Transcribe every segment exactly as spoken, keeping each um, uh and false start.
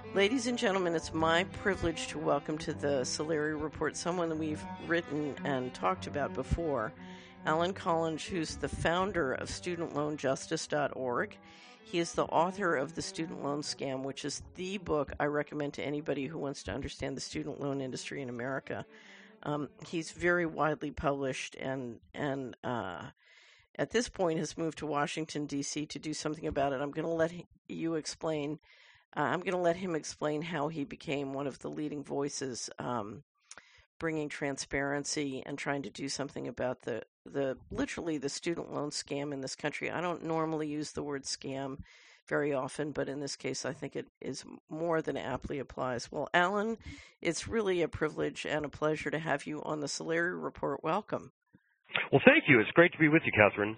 Ladies and gentlemen, it's my privilege to welcome to the Solari Report someone that we've written and talked about before, Alan Collins, who's the founder of student loan justice dot org. He is the author of The Student Loan Scam, which is the book I recommend to anybody who wants to understand the student loan industry in America. Um, he's very widely published and, and uh, at this point has moved to Washington, D C to do something about it. I'm going to let you explain Uh, I'm going to let him explain how he became one of the leading voices, um, bringing transparency and trying to do something about the, the literally the student loan scam in this country. I don't normally use the word scam very often, but in this case, I think it is more than aptly applies. Well, Alan, it's really a privilege and a pleasure to have you on the Solari Report. Welcome. Well, thank you. It's great to be with you, Catherine.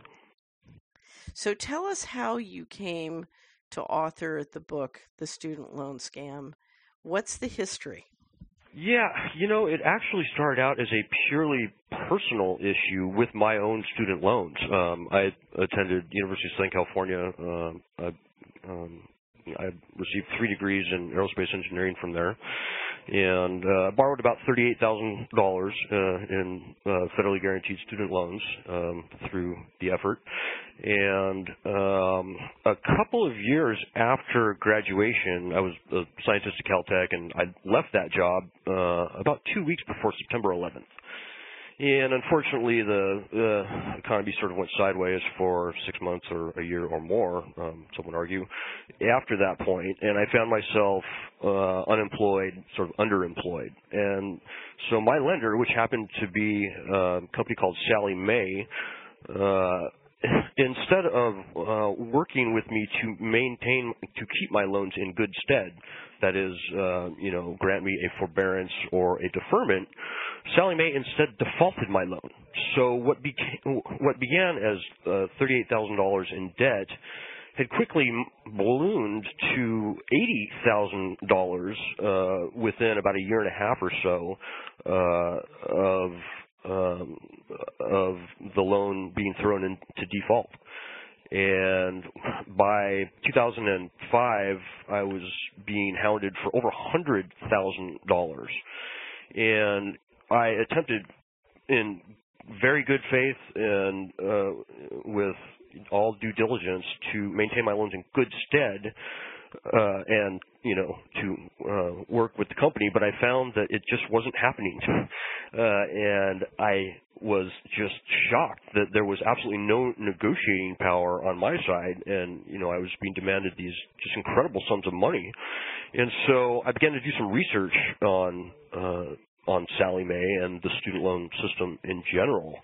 So tell us how you came to author the book, The Student Loan Scam. What's the history? Yeah, you know, it actually started out as a purely personal issue with my own student loans. Um, I attended University of Southern California. Um, I, um, I received three degrees in aerospace engineering from there, and uh, borrowed about thirty-eight thousand dollars uh, in uh, federally guaranteed student loans um, through the effort. And um, a couple of years after graduation, I was a scientist at Caltech, and I left that job uh, about two weeks before September eleventh. And unfortunately, the, the economy sort of went sideways for six months or a year or more, um, some would argue, after that point. And I found myself uh, unemployed, sort of underemployed. And so my lender, which happened to be a company called Sallie Mae, uh, instead of uh, working with me to maintain, to keep my loans in good stead, that is, uh, you know, grant me a forbearance or a deferment, Sallie Mae instead defaulted my loan. So what became, what began as uh, thirty-eight thousand dollars in debt had quickly ballooned to eighty thousand dollars uh, within about a year and a half or so uh, of Um, of the loan being thrown into default. And by two thousand five, I was being hounded for over one hundred thousand dollars. And I attempted in very good faith and uh, with all due diligence to maintain my loans in good stead uh, and, you know, to uh, work with the company, but I found that it just wasn't happening. Uh, and I was just shocked that there was absolutely no negotiating power on my side, and, you know, I was being demanded these just incredible sums of money. And so I began to do some research on uh, on Sallie Mae and the student loan system in general.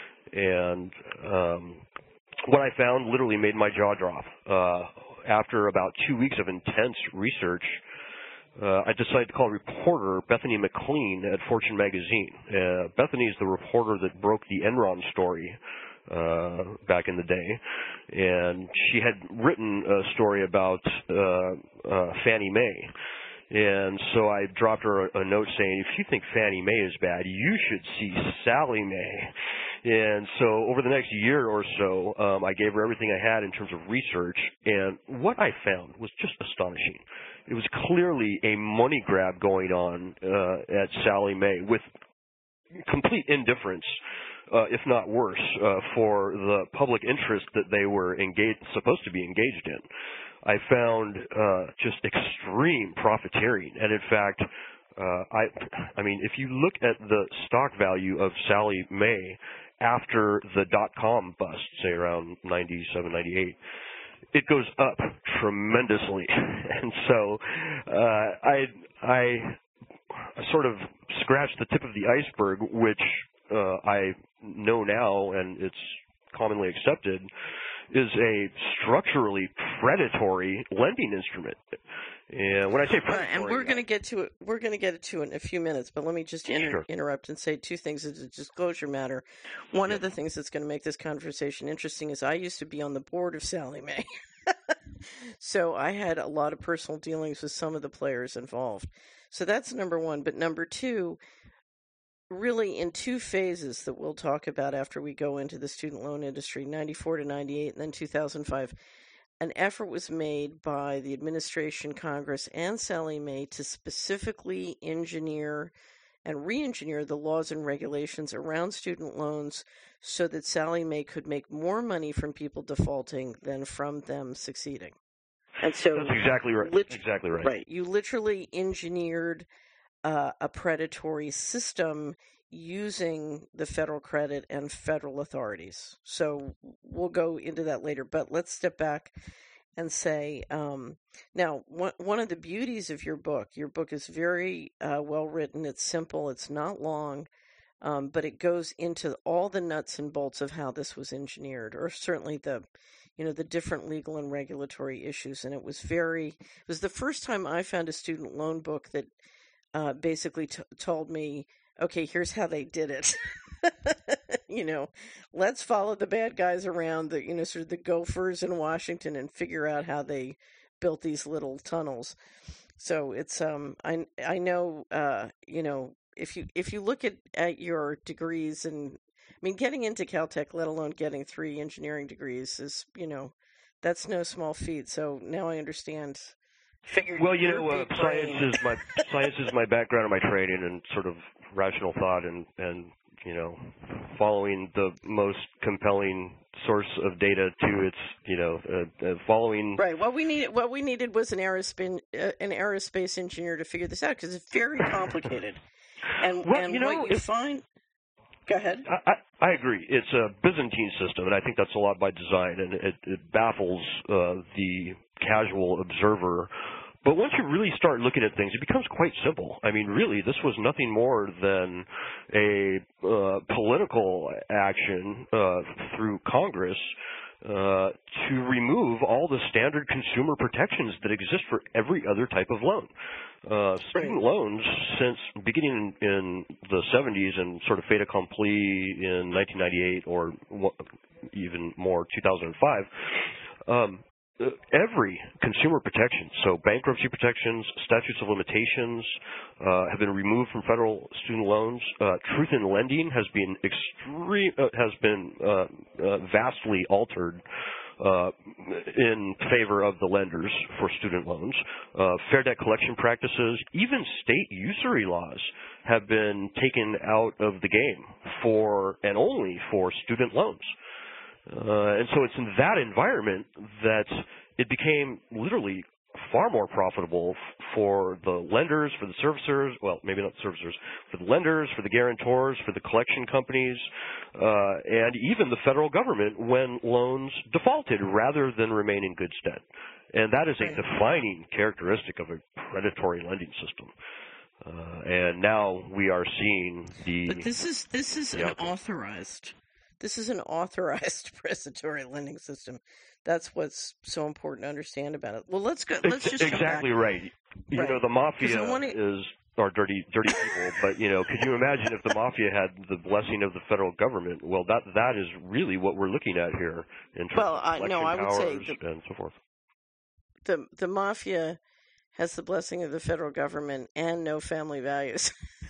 And um, what I found literally made my jaw drop. Uh, after about two weeks of intense research, uh, I decided to call a reporter, Bethany McLean, at Fortune magazine. Uh, Bethany is the reporter that broke the Enron story uh, back in the day, and she had written a story about uh, uh, Fannie Mae. And so I dropped her a, a note saying, if you think Fannie Mae is bad, you should see Sallie Mae. And so over the next year or so, um, I gave her everything I had in terms of research, and what I found was just astonishing. It was clearly a money grab going on uh, at Sallie Mae with complete indifference, uh, if not worse, uh, for the public interest that they were engaged, supposed to be engaged in. I found uh, just extreme profiteering, and in fact, uh, I, I mean, if you look at the stock value of Sallie Mae after the dot-com bust, say around ninety-seven, ninety-eight, it goes up tremendously. And so uh, I, I sort of scratched the tip of the iceberg, which uh, I know now, and it's commonly accepted, is a structurally predatory lending instrument. And when I say predatory, and we're going to get to it, we're going to get to it in a few minutes. But let me just inter- sure. interrupt and say two things as a disclosure matter. One yeah. of the things that's going to make this conversation interesting is I used to be on the board of Sallie Mae, so I had a lot of personal dealings with some of the players involved. So that's number one. But number two, really in two phases that we'll talk about after we go into the student loan industry, ninety-four to ninety-eight, and then two thousand five. an effort was made by the administration, Congress, and Sallie Mae to specifically engineer and re-engineer the laws and regulations around student loans so that Sallie Mae could make more money from people defaulting than from them succeeding. And so that's exactly right. Lit- exactly right. Right. You literally engineered uh, a predatory system using the federal credit and federal authorities. So we'll go into that later, but let's step back and say, um, now, one, one of the beauties of your book, your book is very uh, well written. It's simple. It's not long, um, but it goes into all the nuts and bolts of how this was engineered, or certainly the, you know, the different legal and regulatory issues. And it was very, it was the first time I found a student loan book that uh, basically t- told me, okay, here's how they did it. You know, let's follow the bad guys around, the, you know, sort of the gophers in Washington and figure out how they built these little tunnels. So it's, um, I, I know, uh, you know, if you, if you look at, at your degrees, and I mean, getting into Caltech, let alone getting three engineering degrees is, you know, that's no small feat. So now I understand. Figured well, you know, uh, science is my science is my background and my training, and sort of rational thought, and and you know, following the most compelling source of data to its, you know, uh, uh, following. Right. What we needed, what we needed was an aerospace uh, an aerospace engineer to figure this out, because it's very complicated. And well, and you know, what you if, find. Go ahead. I, I, I agree. It's a Byzantine system, and I think that's a lot by design, and it, it baffles uh, the casual observer. But once you really start looking at things, it becomes quite simple. I mean, really, this was nothing more than a uh, political action uh, through Congress uh, to remove all the standard consumer protections that exist for every other type of loan. Uh, student right. loans, since beginning in, in the seventies and sort of fait accompli in nineteen ninety-eight, or even more, two thousand five, um, every consumer protection, so bankruptcy protections, statutes of limitations, uh, have been removed from federal student loans. Uh, truth in lending has been extreme, uh, has been uh, uh, vastly altered uh, in favor of the lenders for student loans. Uh, fair debt collection practices, even state usury laws have been taken out of the game for and only for student loans. Uh, and so it's in that environment that it became literally far more profitable f- for the lenders, for the servicers, well, maybe not the servicers, for the lenders, for the guarantors, for the collection companies, uh, and even the federal government when loans defaulted rather than remain in good stead. And that is a Right. defining characteristic of a predatory lending system. Uh, and now we are seeing the... But this is, this is an authorized... This is an authorized predatory lending system. That's what's so important to understand about it. Well, let's go. Let's just exactly come back. right. You right. know, the mafia wanna... is are dirty, dirty people. But you know, could you imagine if the mafia had the blessing of the federal government? Well, that that is really what we're looking at here in terms well, of I, collection no, I would powers say the, and so forth. The the mafia has the blessing of the federal government and no family values.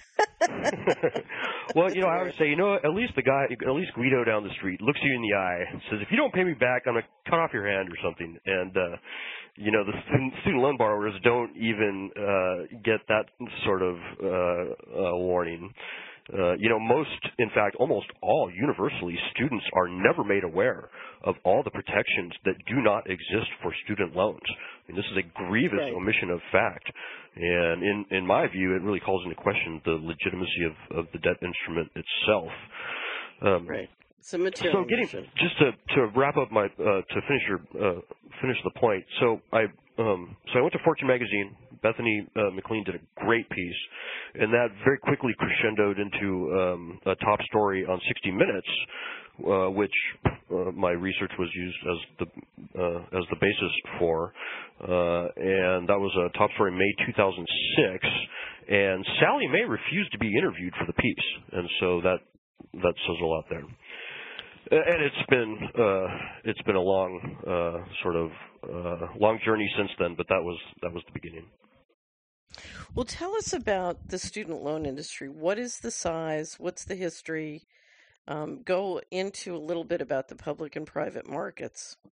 Well, you know, I would say, you know, at least the guy, at least Guido down the street looks you in the eye and says, if you don't pay me back, I'm going to cut off your hand or something. And, uh, you know, the student, student loan borrowers don't even uh, get that sort of uh, uh, warning. Uh, you know, most, in fact, almost all universally, students are never made aware of all the protections that do not exist for student loans. I mean, this is a grievous right. omission of fact. And in, in my view, it really calls into question the legitimacy of, of the debt instrument itself. Um, right. It's a material so getting, mission. just to, to wrap up my, uh, to finish your, uh, finish the point. So I, um, so I went to Fortune magazine. Bethany uh, McLean did a great piece, and that very quickly crescendoed into um, a top story on sixty minutes, uh, which uh, my research was used as the uh, as the basis for, uh, and that was a top story in May two thousand six. And Sallie Mae refused to be interviewed for the piece, and so that that says a lot there. And it's been uh, it's been a long uh, sort of uh, long journey since then, but that was that was the beginning. Well, tell us about the student loan industry. What is the size? What's the history? Um, go into a little bit about the public and private markets.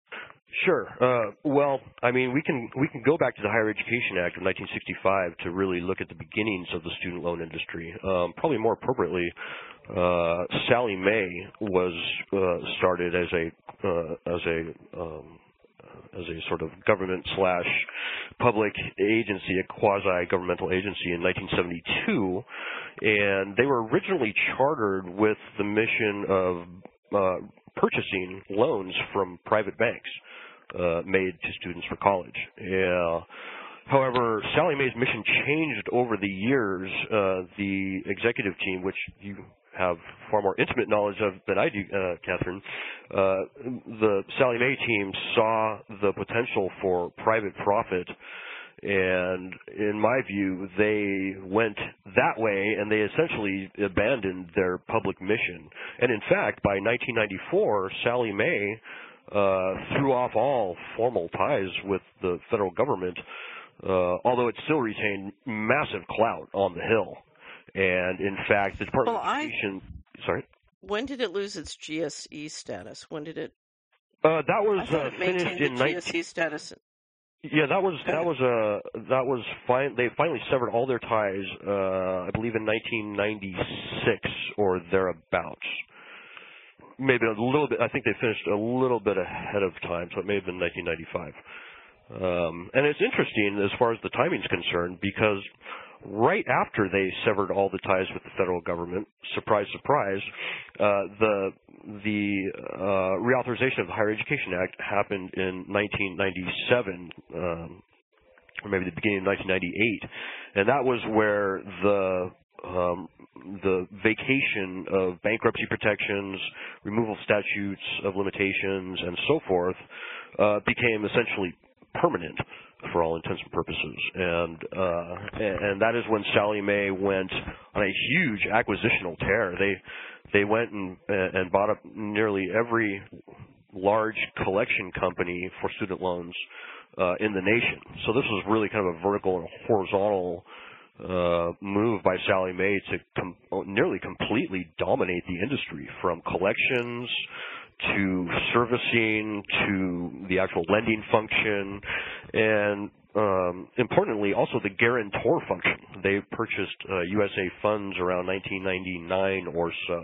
Sure. Uh, well, I mean, we can we can go back to the Higher Education Act of nineteen sixty-five to really look at the beginnings of the student loan industry. Um, probably more appropriately, uh, Sallie Mae was uh, started as a uh, as a um, as a sort of government slash public agency, a quasi-governmental agency in nineteen seventy-two, and they were originally chartered with the mission of uh, purchasing loans from private banks uh, made to students for college. Yeah. However, Sallie Mae's mission changed over the years. Uh, the executive team, which you have far more intimate knowledge of than I do, uh, Catherine, uh, the Sallie Mae team saw the potential for private profit, and in my view, they went that way, and they essentially abandoned their public mission. And in fact, by nineteen ninety-four, Sallie Mae uh, threw off all formal ties with the federal government, uh, although it still retained massive clout on the Hill. And in fact, the Department Well, of Education. I, sorry. When did it lose its G S E status? When did it? Uh, that was I thought uh, it maintained finished the in G S E nineteen. status. Yeah, that was that was uh that was fine. They finally severed all their ties. Uh, I believe in nineteen ninety-six or thereabouts. Maybe a little bit. I think they finished a little bit ahead of time, so it may have been nineteen ninety-five. Um, and it's interesting as far as the timing's concerned, because right after they severed all the ties with the federal government, surprise, surprise, uh, the the uh, reauthorization of the Higher Education Act happened in nineteen ninety-seven, um, or maybe the beginning of nineteen ninety-eight, and that was where the um, the vacation of bankruptcy protections, removal statutes of limitations, and so forth uh, became essentially permanent for all intents and purposes, and uh, and that is when Sallie Mae went on a huge acquisitional tear. They they went and and bought up nearly every large collection company for student loans uh, in the nation. So this was really kind of a vertical and horizontal uh, move by Sallie Mae to com- nearly completely dominate the industry, from collections to servicing to the actual lending function, and um, importantly, also the guarantor function. They purchased uh, U S A funds around nineteen ninety-nine or so,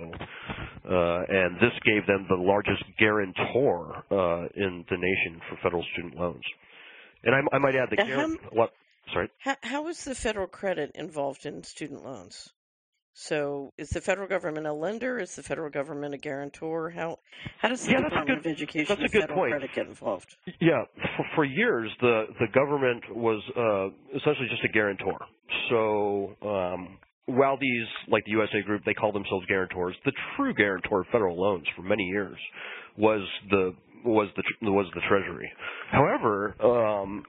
uh, and this gave them the largest guarantor uh, in the nation for federal student loans. And I, I might add the guarantor. What? Sorry. How, how is the federal credit involved in student loans? So is the federal government a lender? Is the federal government a guarantor? How how does the yeah, Department good, of Education and federal point. credit get involved? Yeah, for, for years the, the government was uh, essentially just a guarantor. So um, while these, like the U S A Group, they call themselves guarantors, the true guarantor of federal loans for many years was the was the was the Treasury. However, um,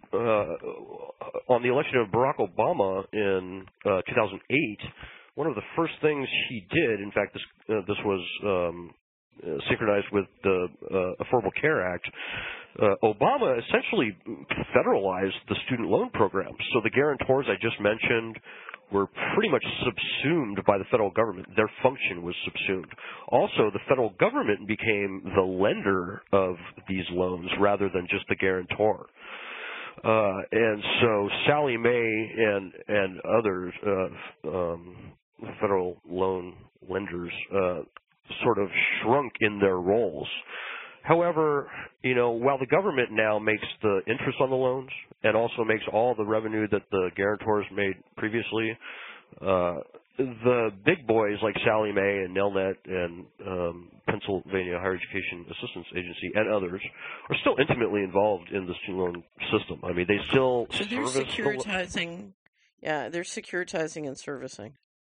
uh, on the election of Barack Obama in uh, two thousand eight, one of the first things he did, in fact, this uh, this was um, uh, synchronized with the uh, Affordable Care Act, uh, Obama essentially federalized the student loan program. So the guarantors I just mentioned were pretty much subsumed by the federal government. Their function was subsumed. Also, the federal government became the lender of these loans rather than just the guarantor. Uh, and so Sallie Mae and and others, uh, um, federal loan lenders, uh, sort of shrunk in their roles. However, you know, while the government now makes the interest on the loans and also makes all the revenue that the guarantors made previously, uh, the big boys like Sallie Mae and Nelnet and um, Pennsylvania Higher Education Assistance Agency and others are still intimately involved in the student loan system. I mean, they still so they're service securitizing. The... Yeah, they're securitizing and servicing.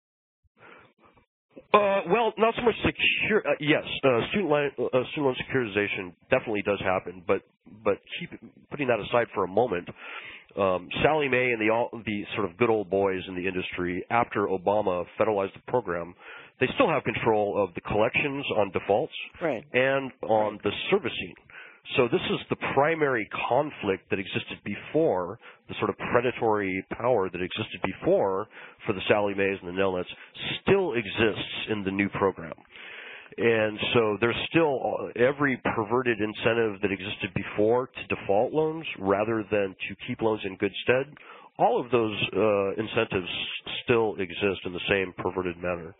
Uh, well, not so much secure. Uh, yes, uh, student loan uh, student loan securitization definitely does happen, but but keep putting that aside for a moment. Um, Sallie Mae and the all, the sort of good old boys in the industry, after Obama federalized the program, they still have control of the collections on defaults right. and on right. the servicing. So this is the primary conflict that existed before, the sort of predatory power that existed before for the Sallie Mae's and the Nelnets still exists in the new program. And so there's still every perverted incentive that existed before to default loans rather than to keep loans in good stead. All of those uh, incentives still exist in the same perverted manner.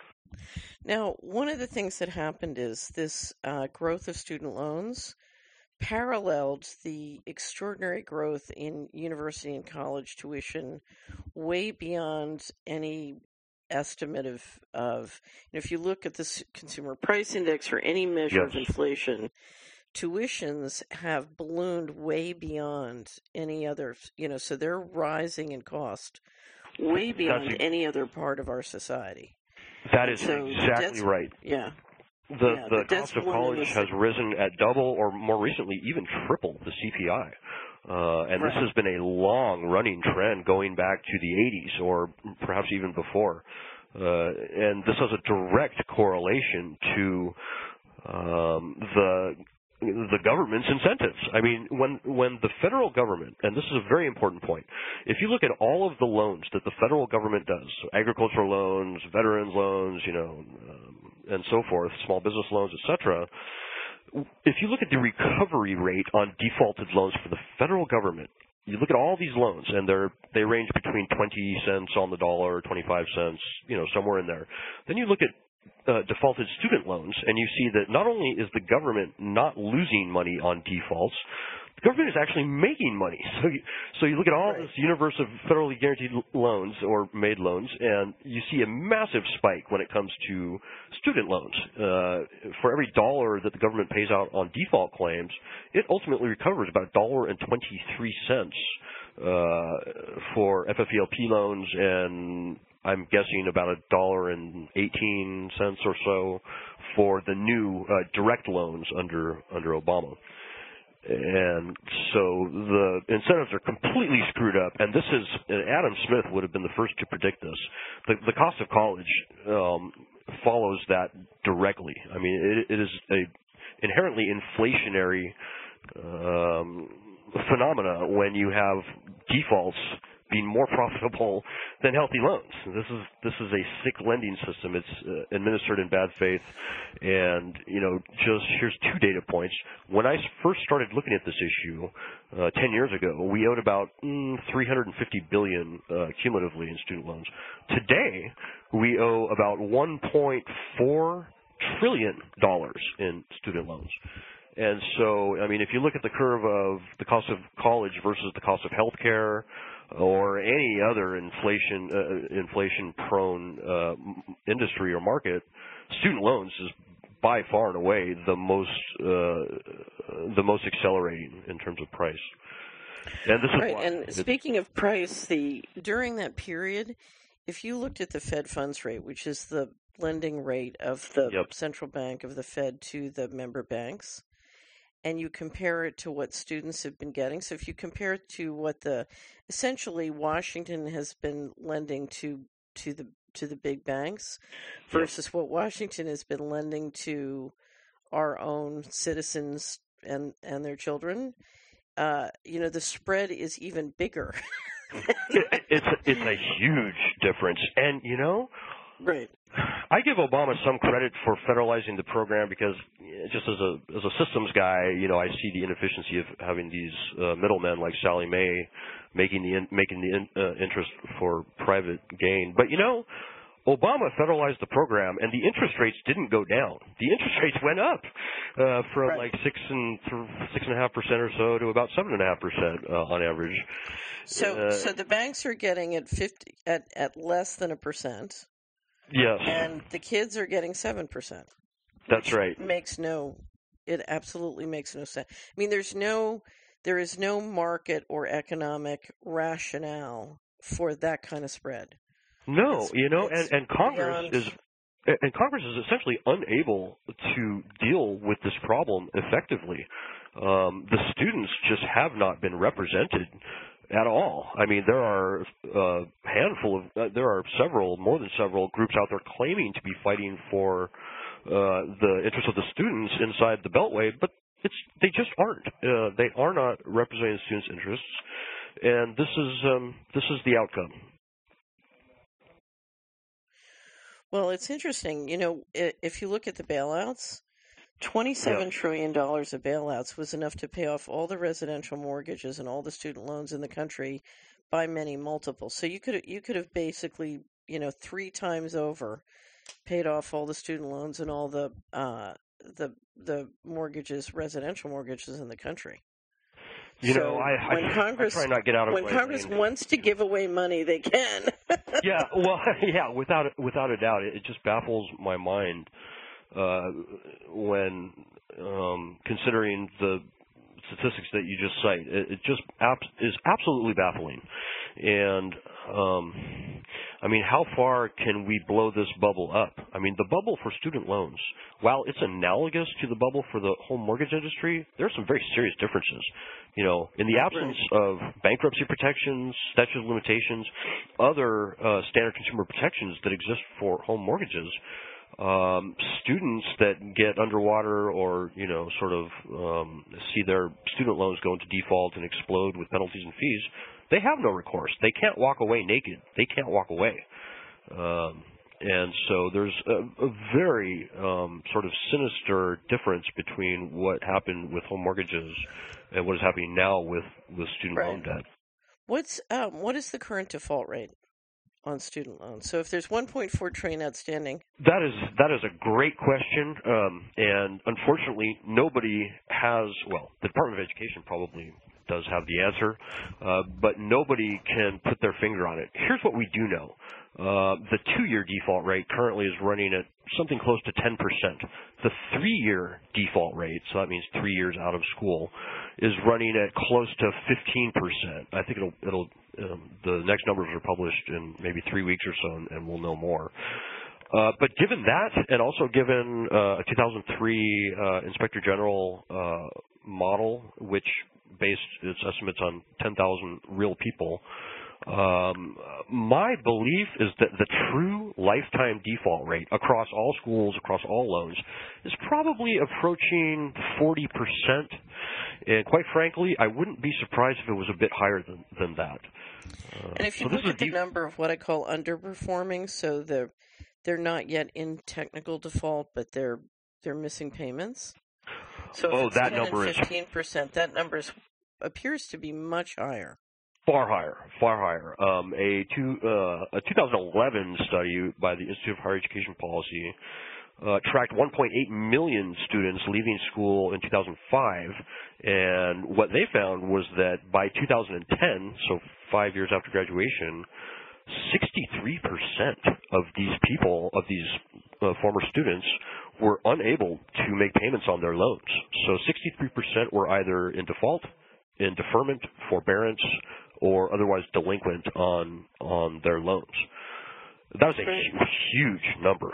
Now, one of the things that happened is this uh, growth of student loans paralleled the extraordinary growth in university and college tuition way beyond any estimate of, of you know, if you look at the consumer price index or any measure Yes. of inflation, tuitions have ballooned way beyond any other, you know, so they're rising in cost way beyond That's, any other part of our society. That is so exactly right. Yeah. The, yeah, the the cost of college has risen at double or more recently even triple the C P I. Uh, and right. this has been a long-running trend going back to the eighties or perhaps even before. Uh, and this has a direct correlation to um, the the government's incentives. I mean, when when the federal government, and this is a very important point, if you look at all of the loans that the federal government does, so agricultural loans, veterans loans, you know, um, and so forth, small business loans, et cetera, if you look at the recovery rate on defaulted loans for the federal government, you look at all these loans, and they're they range between twenty cents on the dollar, twenty-five cents, you know, somewhere in there. Then you look at Uh, defaulted student loans, and you see that not only is the government not losing money on defaults, the government is actually making money. So you, so you look at all right. this universe of federally guaranteed loans or made loans, and you see a massive spike when it comes to student loans. Uh, for every dollar that the government pays out on default claims, it ultimately recovers about a dollar and twenty-three cents uh, for F F E L P loans, and I'm guessing about a dollar and eighteen cents or so for the new uh, direct loans under under Obama. And so the incentives are completely screwed up. And this is, and Adam Smith would have been the first to predict this. The, the cost of college um, follows that directly. I mean, it, it is a inherently inflationary um, phenomena when you have defaults being more profitable than healthy loans. This is this is a sick lending system. It's uh, administered in bad faith, and you know, just here's two data points. When I first started looking at this issue uh, ten years ago, we owed about mm, three hundred fifty billion dollars uh, cumulatively in student loans. Today, we owe about one point four trillion dollars in student loans. And so, I mean, if you look at the curve of the cost of college versus the cost of health care or any other inflation uh, inflation-prone uh, industry or market, student loans is by far and away the most uh, the most accelerating in terms of price. And this is right. why. And speaking of price, the during that period, if you looked at the Fed funds rate, which is the lending rate of the Yep. central bank of the Fed to the member banks, and you compare it to what students have been getting. So if you compare it to what the essentially Washington has been lending to to the to the big banks versus Yep. what Washington has been lending to our own citizens and and their children, uh, you know, the spread is even bigger. it, it's it's a huge difference, and you know. Right. I give Obama some credit for federalizing the program because just as a as a systems guy, you know, I see the inefficiency of having these uh, middlemen like Sallie Mae making the in, making the in, uh, interest for private gain. But you know, Obama federalized the program, and the interest rates didn't go down. The interest rates went up uh, from right. like six and th- six and a half percent or so to about seven and a half percent uh, on average. So, uh, so the banks are getting at fifty at at less than a percent. Yes. And the kids are getting seven percent. That's right. Makes no, it absolutely makes no sense. I mean, there's no, there is no market or economic rationale for that kind of spread. No, it's, you know, and, and Congress beyond... is, and Congress is essentially unable to deal with this problem effectively. Um, the students just have not been represented at all. I mean, there are a handful of, uh, there are several, more than several groups out there claiming to be fighting for uh, the interests of the students inside the Beltway, but it's they just aren't. Uh, they are not representing the students' interests, and this is um, this is the outcome. Well, it's interesting. You know, i- if you look at the bailouts, Yeah. twenty-seven trillion dollars of bailouts was enough to pay off all the residential mortgages and all the student loans in the country by many multiples. So you could you could have basically, you know, three times over paid off all the student loans and all the uh, the the mortgages, residential mortgages in the country. You know, So I, I, when I Congress try not to get out of when my Congress lane. wants to give away money, they can. Yeah, well, yeah, without without a doubt, it, it just baffles my mind uh, when um, considering the statistics that you just cite. It, it just ab- is absolutely baffling. And um, I mean, how far can we blow this bubble up? I mean, the bubble for student loans, while it's analogous to the bubble for the home mortgage industry, there are some very serious differences. You know, in the absence of bankruptcy protections, statute of limitations, other uh, standard consumer protections that exist for home mortgages, um, students that get underwater or, you know, sort of um, see their student loans go into default and explode with penalties and fees, they have no recourse. They can't walk away naked. They can't walk away. Um, and so there's a, a very um, sort of sinister difference between what happened with home mortgages and what is happening now with, with student Right. loan debt. What's um, what is the current default rate on student loans? So if there's one point four trillion outstanding, That is that is a great question, um, and unfortunately, nobody has. Well, the Department of Education probably does have the answer, uh, but nobody can put their finger on it. Here's what we do know: uh, the two-year default rate currently is running at something close to ten percent. The three-year default rate, so that means three years out of school, is running at close to fifteen percent. I think it'll it'll um, the next numbers are published in maybe three weeks or so, and, and we'll know more. Uh, but given that, and also given uh, a two thousand three uh, Inspector General uh, model, which based its estimates on ten thousand real people, um, my belief is that the true lifetime default rate across all schools, across all loans, is probably approaching forty percent. And quite frankly, I wouldn't be surprised if it was a bit higher than, than that. Uh, and if you so look this at the is, number of what I call underperforming, so they're they're not yet in technical default, but they're they're missing payments. So if oh, it's that ten and number is fifteen percent, that number is, appears to be much higher. far higher, far higher. Um, a, two, uh, a two thousand eleven study by the Institute of Higher Education Policy uh, tracked one point eight million students leaving school in two thousand five, and what they found was that by two thousand ten, so five years after graduation, sixty-three percent of these people, of these uh, former students, were unable to make payments on their loans. So sixty-three percent were either in default, in deferment, forbearance, or otherwise delinquent on on their loans. That was a hu- huge number.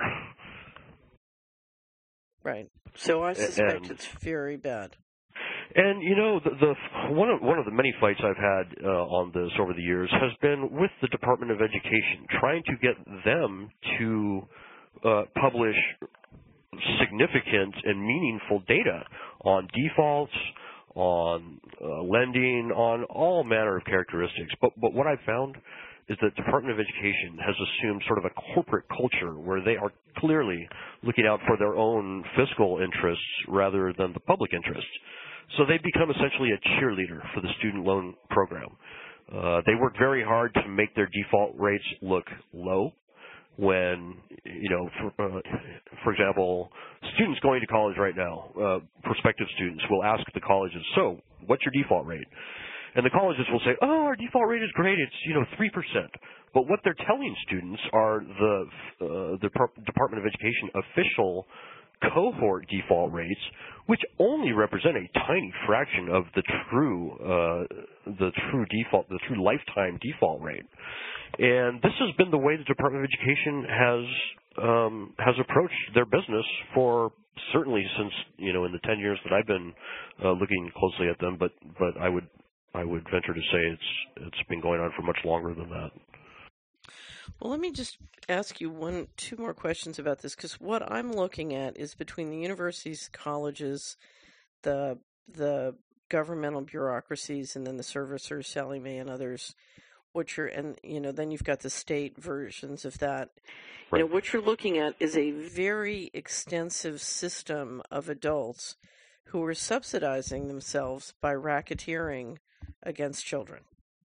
Right. So I suspect And, it's very bad. and you know, the, the one of one of the many fights I've had uh, on this over the years has been with the Department of Education, trying to get them to uh, publish significant and meaningful data on defaults, on uh, lending, on all manner of characteristics. But but what I've found is that the Department of Education has assumed sort of a corporate culture where they are clearly looking out for their own fiscal interests rather than the public interests. So they've become essentially a cheerleader for the student loan program. Uh, they work very hard to make their default rates look low. When, you know, for, uh, for example, students going to college right now, uh, prospective students will ask the colleges, so what's your default rate? And the colleges will say, oh, our default rate is great, it's, you know, three percent. But what they're telling students are the, uh, the Department of Education official cohort default rates, which only represent a tiny fraction of the true, uh, the true default, the true lifetime default rate. And this has been the way the Department of Education has um, has approached their business for certainly since, you know, in the ten years that I've been uh, looking closely at them. But but I would I would venture to say it's it's been going on for much longer than that. Well, let me just ask you one, two more questions about this, because what I'm looking at is between the universities, colleges, the the governmental bureaucracies, and then the servicers, Sallie Mae and others. what you're, and, you know, then you've got the state versions of that. Right. You know, what you're looking at is a very extensive system of adults who are subsidizing themselves by racketeering against children.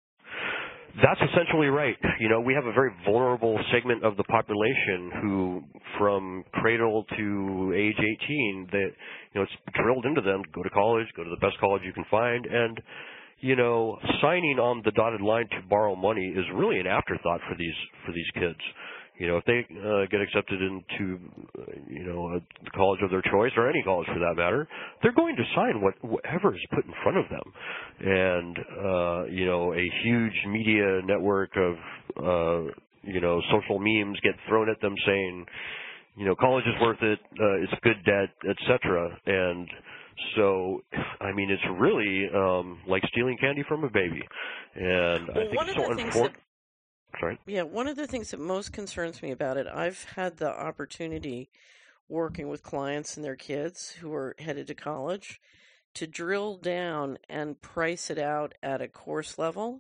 That's essentially right. You know, we have a very vulnerable segment of the population who, from cradle to age eighteen, that, you know, it's drilled into them to go to college, go to the best college you can find, and, you know, signing on the dotted line to borrow money is really an afterthought for these for these kids. You know, if they uh, get accepted into, uh, you know, a college of their choice, or any college for that matter, they're going to sign what, whatever is put in front of them. And, uh, you know, a huge media network of, uh, you know, social memes get thrown at them saying, you know, college is worth it, uh, it's good debt, et cetera. And so, I mean, it's really um, like stealing candy from a baby. And well, I think it's so unfortunate. Sorry. Yeah, one of the things that most concerns me about it, I've had the opportunity working with clients and their kids who are headed to college to drill down and price it out at a course level.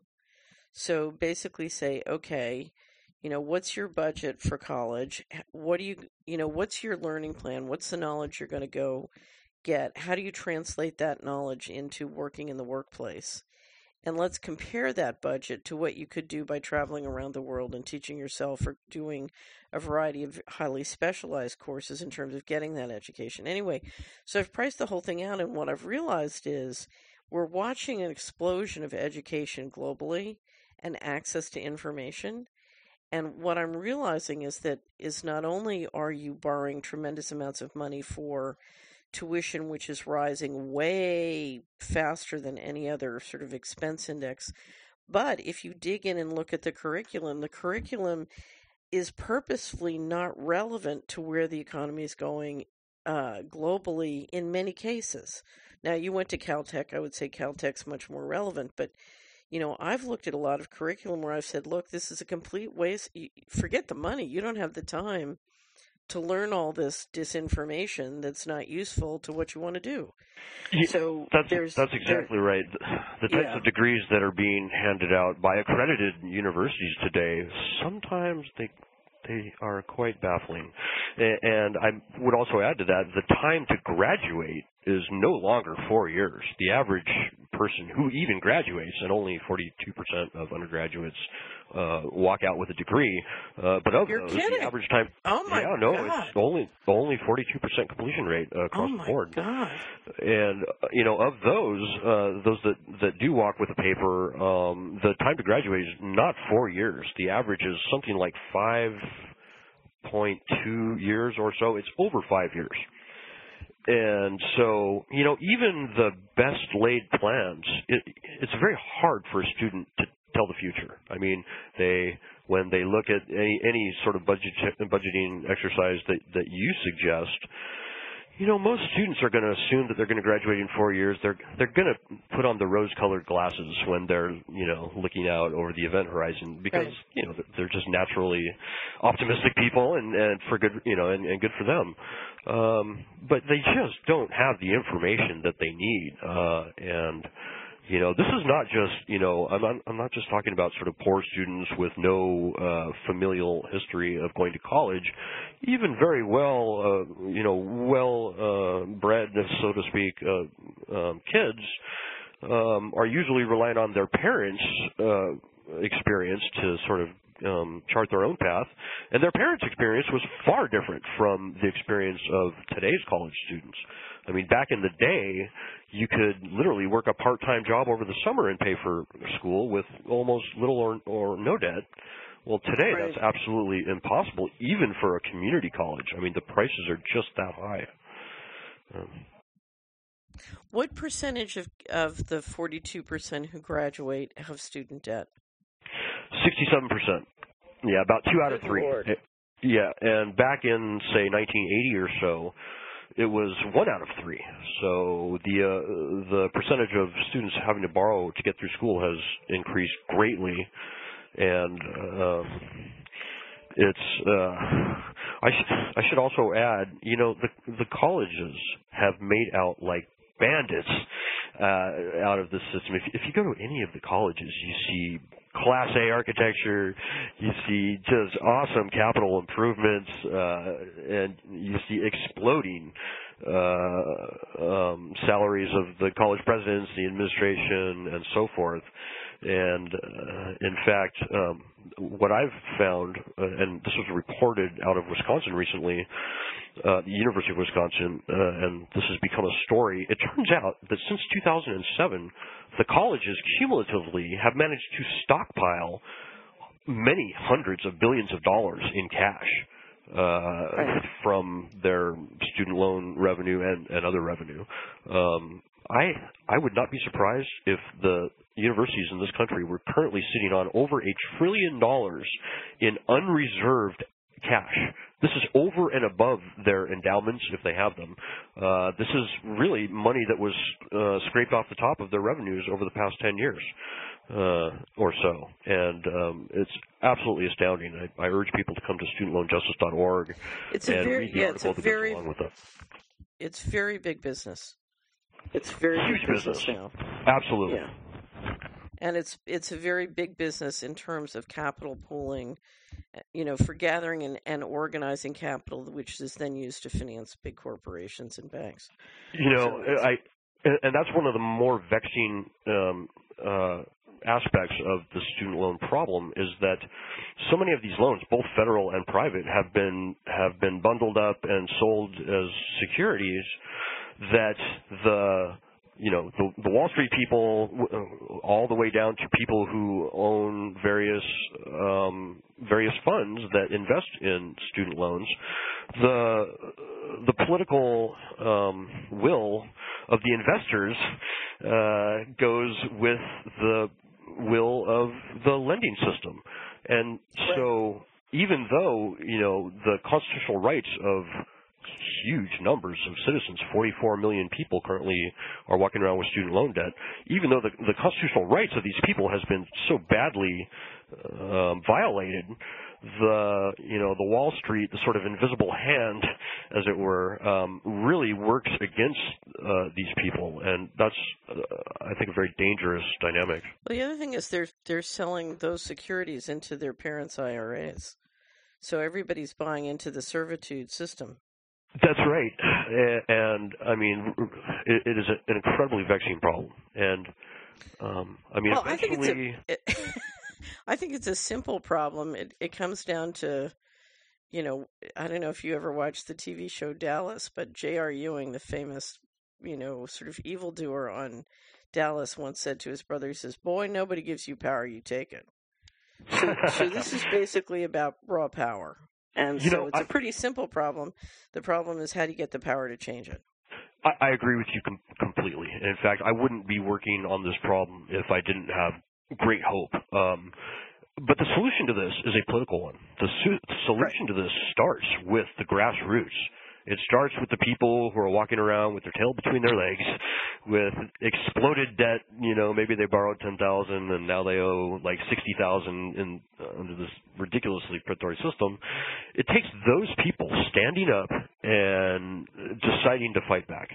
So basically say, okay, you know, what's your budget for college? What do you, you know, what's your learning plan? What's the knowledge you're going to go get? How do you translate that knowledge into working in the workplace? And let's compare that budget to what you could do by traveling around the world and teaching yourself or doing a variety of highly specialized courses in terms of getting that education. Anyway, so I've priced the whole thing out, and what I've realized is we're watching an explosion of education globally and access to information. And what I'm realizing is that is not only are you borrowing tremendous amounts of money for tuition, which is rising way faster than any other sort of expense index. But if you dig in and look at the curriculum, the curriculum is purposefully not relevant to where the economy is going uh, globally in many cases. Now, you went to Caltech. I would say Caltech's much more relevant. But, you know, I've looked at a lot of curriculum where I've said, look, this is a complete waste. Forget the money. You don't have the time to learn all this disinformation that's not useful to what you want to do. Yeah, so that's there's, that's exactly there, right. The types yeah. of degrees that are being handed out by accredited universities today, sometimes they they are quite baffling. And I would also add to that, the time to graduate is no longer four years. The average person who even graduates, and only forty-two percent of undergraduates uh, walk out with a degree, uh, but of You're those, kidding. the average time, oh my yeah, no, God. it's only only forty-two percent completion rate uh, across oh the board. My God. And uh, you know, of those, uh, those that that do walk with a paper, um, the time to graduate is not four years. The average is something like five point two years or so. It's over five years. And so, you know, even the best laid plans, it, it's very hard for a student to tell the future. I mean, they, when they look at any, any sort of budget, budgeting exercise that, that you suggest, you know, most students are going to assume that they're going to graduate in four years. They're they're going to put on the rose-colored glasses when they're, you know, looking out over the event horizon because, right. you know, they're just naturally optimistic people, and, and for good, you know, and, and good for them. Um, but they just don't have the information that they need, uh, and. You know, this is not just, you know, I'm not, I'm not just talking about sort of poor students with no uh, familial history of going to college. Even very well, uh, you know, well uh, bred, so to speak, uh, um, kids um, are usually relying on their parents' uh, experience to sort of um, chart their own path. And their parents' experience was far different from the experience of today's college students. I mean, back in the day, you could literally work a part-time job over the summer and pay for school with almost little or, or no debt. Well, today right. that's absolutely impossible, even for a community college. I mean, the prices are just that high. Um, what percentage of, of the forty-two percent who graduate have student debt? sixty-seven percent. Yeah, about two out of three. Lord. Yeah, and back in, say, nineteen eighty or so, it was one out of three. So the uh, the percentage of students having to borrow to get through school has increased greatly, and uh, it's. Uh, I should I should also add, you know, the the colleges have made out like bandits uh, out of this system. If if you go to any of the colleges, you see Class A architecture, you see just awesome capital improvements, uh, and you see exploding uh, um, salaries of the college presidents, the administration, and so forth. And uh, in fact, um, what I've found, uh, and this was reported out of Wisconsin recently, uh, the University of Wisconsin, uh, and this has become a story. It turns out that since two thousand seven, the colleges cumulatively have managed to stockpile many hundreds of billions of dollars in cash uh, right. from their student loan revenue and, and other revenue. Um, I I would not be surprised if the universities in this country were currently sitting on over a trillion dollars in unreserved cash. This is over and above their endowments, if they have them. Uh, this is really money that was uh, scraped off the top of their revenues over the past ten years uh, or so. And um, it's absolutely astounding. I, I urge people to come to student loan justice dot org it's a and very, read the yeah, article it's a that very, goes along with it. It's very big business. It's very Huge big business, business now. Absolutely. Yeah. And it's it's a very big business in terms of capital pooling, you know, for gathering and, and organizing capital, which is then used to finance big corporations and banks. You know, so I and that's one of the more vexing um, uh, aspects of the student loan problem is that so many of these loans, both federal and private, have been have been bundled up and sold as securities that the you know, the, the Wall Street people, uh, all the way down to people who own various um, various funds that invest in student loans, the the political um, will of the investors uh, goes with the will of the lending system, and so even though you know the constitutional rights of huge numbers of citizens, forty-four million people currently are walking around with student loan debt, even though the, the constitutional rights of these people has been so badly um, violated, the, you know, the Wall Street, the sort of invisible hand, as it were, um, really works against uh, these people, and that's, uh, I think, a very dangerous dynamic. Well, the other thing is they're, they're selling those securities into their parents' I R As, so everybody's buying into the servitude system. That's right, and I mean, it, it is an incredibly vexing problem. And um, I mean, well, eventually, I think it's a, it, I think it's a simple problem. It it comes down to, you know, I don't know if you ever watched the T V show Dallas, but J R. Ewing, the famous, you know, sort of evildoer on Dallas, once said to his brother, he says, "Boy, nobody gives you power, you take it." So, so this is basically about raw power. And you so know, it's I, a pretty simple problem. The problem is how do you get the power to change it? I, I agree with you com- completely. In fact, I wouldn't be working on this problem if I didn't have great hope. Um, but the solution to this is a political one. The, su- the solution right. to this starts with the grassroots. It starts with the people who are walking around with their tail between their legs, with exploded debt. You know, maybe they borrowed ten thousand and now they owe like sixty thousand in uh, under this ridiculously predatory system. It takes those people standing up and deciding to fight back.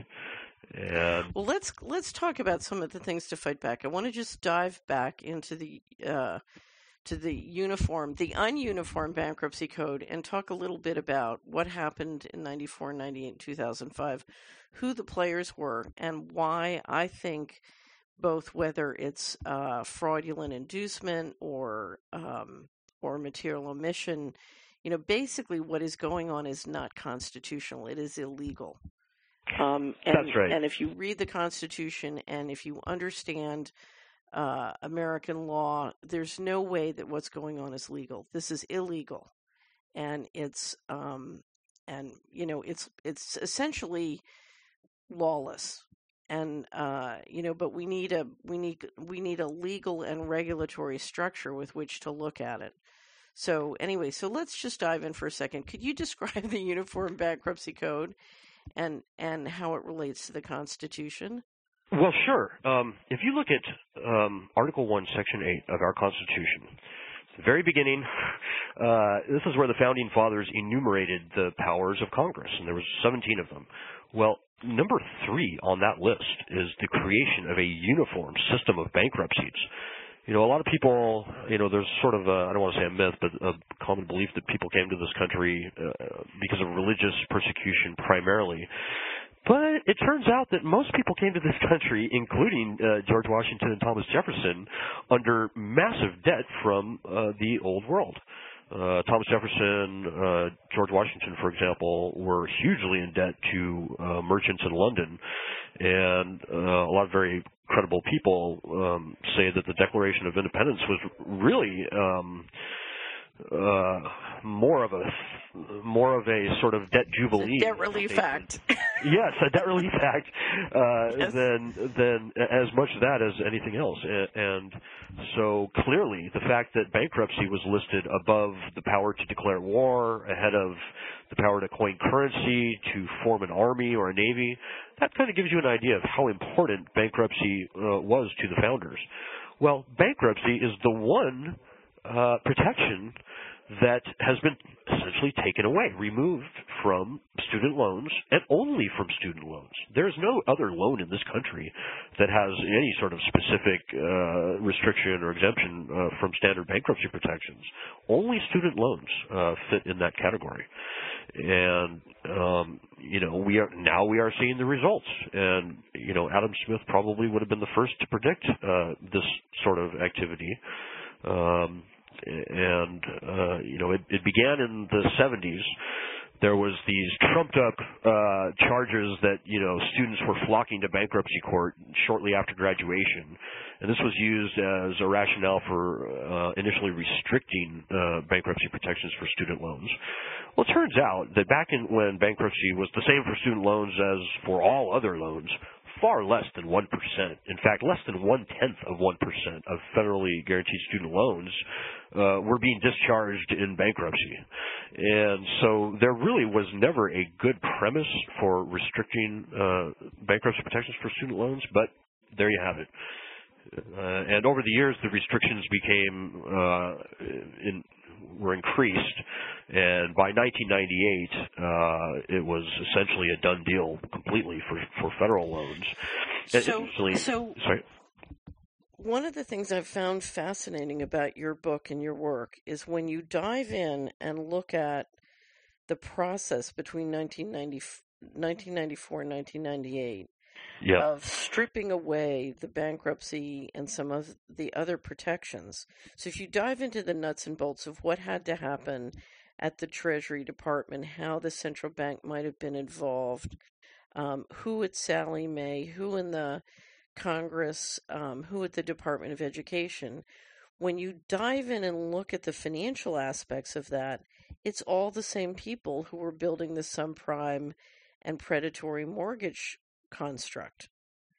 And well, let's let's talk about some of the things to fight back. I want to just dive back into the uh, to the uniform, the ununiform bankruptcy code, and talk a little bit about what happened in ninety-four, ninety-eight, and two thousand five, who the players were, and why I think both whether it's uh, fraudulent inducement or um, or material omission, you know, basically what is going on is not constitutional. It is illegal. Um, and, That's right. And if you read the Constitution and if you understand Uh, American law, there's no way that what's going on is legal. This is illegal, and it's um, and you know it's it's essentially lawless, and uh, you know. But we need a we need we need a legal and regulatory structure with which to look at it. So anyway, so let's just dive in for a second. Could you describe the Uniform Bankruptcy Code and and how it relates to the Constitution? Well, sure. Um, if you look at um, Article one, Section eight of our Constitution, at the very beginning, uh, this is where the Founding Fathers enumerated the powers of Congress, and there was seventeen of them. Well, number three on that list is the creation of a uniform system of bankruptcies. you know, a lot of people, you know, there's sort of a, I don't want to say a myth, but a common belief that people came to this country uh, because of religious persecution primarily. But it turns out that most people came to this country, including uh, George Washington and Thomas Jefferson, under massive debt from uh, the old world. Uh, Thomas Jefferson, uh, George Washington, for example, were hugely in debt to uh, merchants in London, and uh, a lot of very credible people um, say that the Declaration of Independence was really um, uh, more of a more of a sort of debt jubilee, debt relief act. Yes, a debt relief act, uh, yes. than than as much of that as anything else. And, and so clearly, the fact that bankruptcy was listed above the power to declare war, ahead of the power to coin currency, to form an army or a navy, that kind of gives you an idea of how important bankruptcy uh, was to the founders. Well, bankruptcy is the one uh, protection that has been essentially taken away, removed from student loans, and only from student loans. There's no other loan in this country that has any sort of specific uh, restriction or exemption uh, from standard bankruptcy protections. Only student loans uh, fit in that category. And, um, you know, we are now we are seeing the results. And, you know, Adam Smith probably would have been the first to predict uh, this sort of activity. Um, And, uh, you know, it, it began in the seventies. There was these trumped-up uh, charges that, you know, students were flocking to bankruptcy court shortly after graduation. And this was used as a rationale for uh, initially restricting uh, bankruptcy protections for student loans. Well, it turns out that back in when bankruptcy was the same for student loans as for all other loans, far less than one percent. In fact, less than one-tenth of one percent of federally guaranteed student loans uh, were being discharged in bankruptcy. And so there really was never a good premise for restricting uh, bankruptcy protections for student loans, but there you have it. Uh, and over the years, the restrictions became uh, in, were increased, and by nineteen ninety-eight, uh, it was essentially a done deal completely for, for federal loans. So, so sorry. One of the things I've found fascinating about your book and your work is when you dive in and look at the process between nineteen ninety-four and nineteen ninety-eight. Yeah. Of stripping away the bankruptcy and some of the other protections. So if you dive into the nuts and bolts of what had to happen at the Treasury Department, how the central bank might have been involved, um, who at Sallie Mae, who in the Congress, um, who at the Department of Education, when you dive in and look at the financial aspects of that, it's all the same people who were building the subprime and predatory mortgage construct.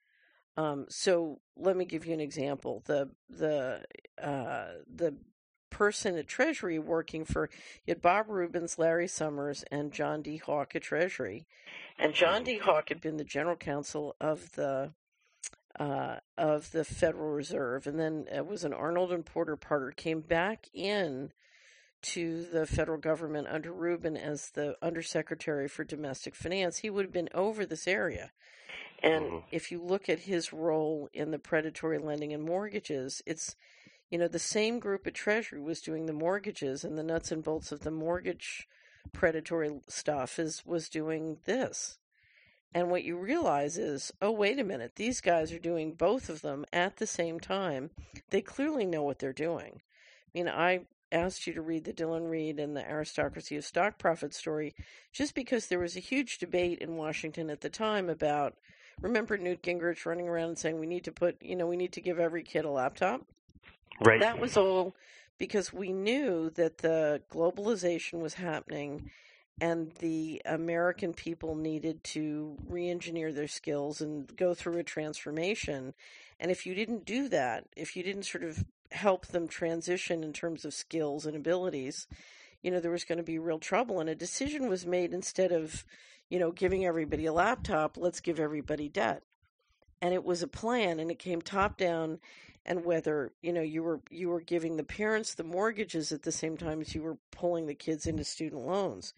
Um, so let me give you an example. The the uh, the person at Treasury working for you had Bob Rubens, Larry Summers, and John D. Hawk at Treasury, and John D. Hawk had been the general counsel of the uh, of the Federal Reserve, and then it was an Arnold and Porter partner came back in to the federal government under Rubin as the Undersecretary for Domestic Finance. He would have been over this area. And mm-hmm. if you look at his role in the predatory lending and mortgages, it's, you know, the same group at Treasury was doing the mortgages, and the nuts and bolts of the mortgage predatory stuff is was doing this. And what you realize is, oh, wait a minute, these guys are doing both of them at the same time. They clearly know what they're doing. I mean, I asked you to read the Dylan Reed and the Aristocracy of Stock Profit story just because there was a huge debate in Washington at the time about, remember Newt Gingrich running around and saying we need to put, you know, we need to give every kid a laptop? Right. That was all because we knew that the globalization was happening and the American people needed to re-engineer their skills and go through a transformation. And if you didn't do that, if you didn't sort of help them transition in terms of skills and abilities, you know, there was going to be real trouble. And a decision was made, instead of, you know, giving everybody a laptop, let's give everybody debt. And it was a plan, and it came top down. And whether, you know, you were you were giving the parents the mortgages at the same time as you were pulling the kids into student loans.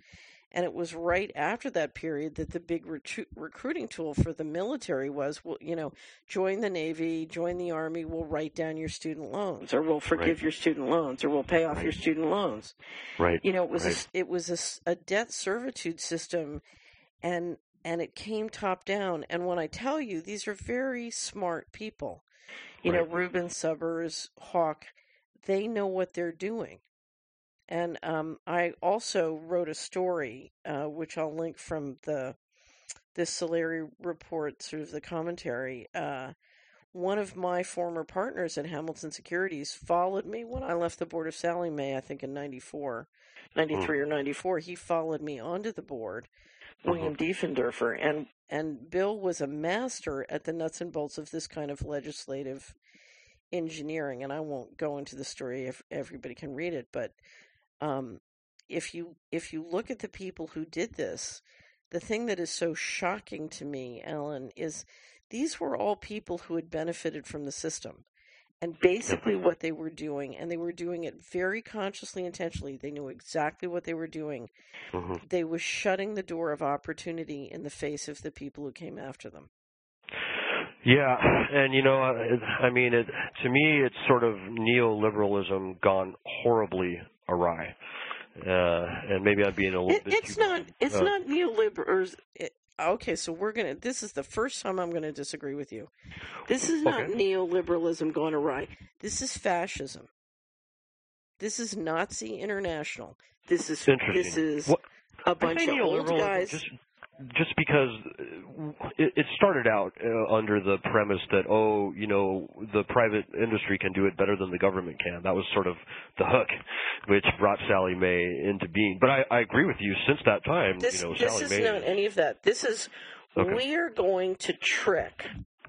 And it was right after that period that the big recru- recruiting tool for the military was, well, you know, join the Navy, join the Army, we'll write down your student loans, or we'll forgive Right. your student loans, or we'll pay off Right. your student loans. Right. You know, it was right. a, it was a, a debt servitude system, and and it came top down. And when I tell you, these are very smart people. You Right. know, Ruben Subbers, Hawk, they know what they're doing. And um, I also wrote a story, uh, which I'll link from the this Solari report, sort of the commentary. Uh, one of my former partners at Hamilton Securities followed me when I left the board of Sallie Mae, I think in ninety-four, ninety-three Mm. or ninety-four. He followed me onto the board, Mm-hmm. William Diefendorfer, and and Bill was a master at the nuts and bolts of this kind of legislative engineering. And I won't go into the story if everybody can read it, but um, if you if you look at the people who did this, the thing that is so shocking to me, Alan, is these were all people who had benefited from the system. And basically what they were doing, and they were doing it very consciously, intentionally, they knew exactly what they were doing. Mm-hmm. They were shutting the door of opportunity in the face of the people who came after them. Yeah, and you know, I mean, it, to me, it's sort of neoliberalism gone horribly awry. Uh, and maybe I'm being a little It, bit it's too, not. It's uh, not neoliberal. It, okay, so we're gonna. This is the first time I'm going to disagree with you. This is not Okay. neoliberalism gone awry. This is fascism. This is Nazi International. This is Interesting. this is What, a I bunch say of old neoliberalism guys. just just because it, it started out uh, under the premise that, oh, you know, the private industry can do it better than the government can. That was sort of the hook which brought Sallie Mae into being. But I, I agree with you. Since that time, This you know, this Sallie is Mae not any of that. This is Okay. we are going to trick.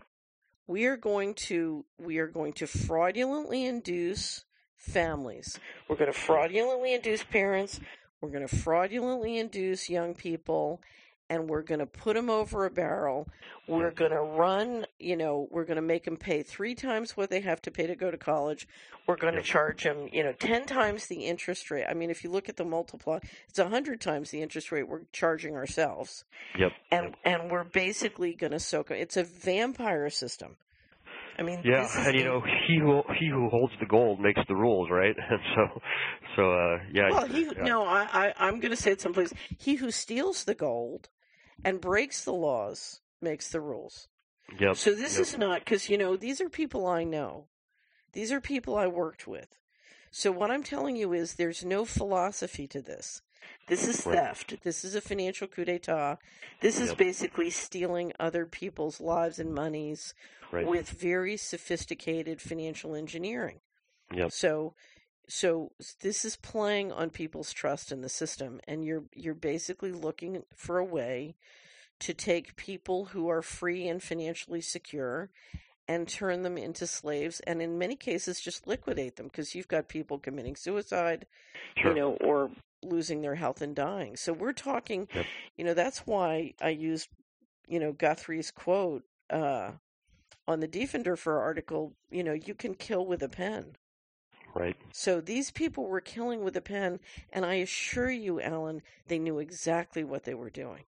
We are going to we are going to fraudulently induce families. We're going to fraudulently induce parents. We're going to fraudulently induce young people, and we're going to put them over a barrel. We're going to run, you know, we're going to make them pay three times what they have to pay to go to college. We're going to Yep. charge them, you know, ten times the interest rate. I mean, if you look at the multiply, it's one hundred times the interest rate we're charging ourselves. Yep. And and we're basically going to soak it. It's a vampire system. I mean, Yeah, this is and you know, he who he who holds the gold makes the rules, right? And so, so uh, yeah. Well, he yeah. no, I, I I'm going to say it someplace. He who steals the gold and breaks the laws makes the rules. Yep. So this yep. is not because you know these are people I know. These are people I worked with. So what I'm telling you is there's no philosophy to this. This is Right. theft. This is a financial coup d'etat. This is Yep. basically stealing other people's lives and monies Right. with very sophisticated financial engineering. Yep. So, so this is playing on people's trust in the system, and you're you're basically looking for a way to take people who are free and financially secure and turn them into slaves, and in many cases just liquidate them because you've got people committing suicide, Sure. you know, or losing their health and dying. So we're talking, Yep. you know, that's why I used, you know, Guthrie's quote uh, on the Diefendorfer article, you know, you can kill with a pen. Right. So these people were killing with a pen, and I assure you, Alan, they knew exactly what they were doing.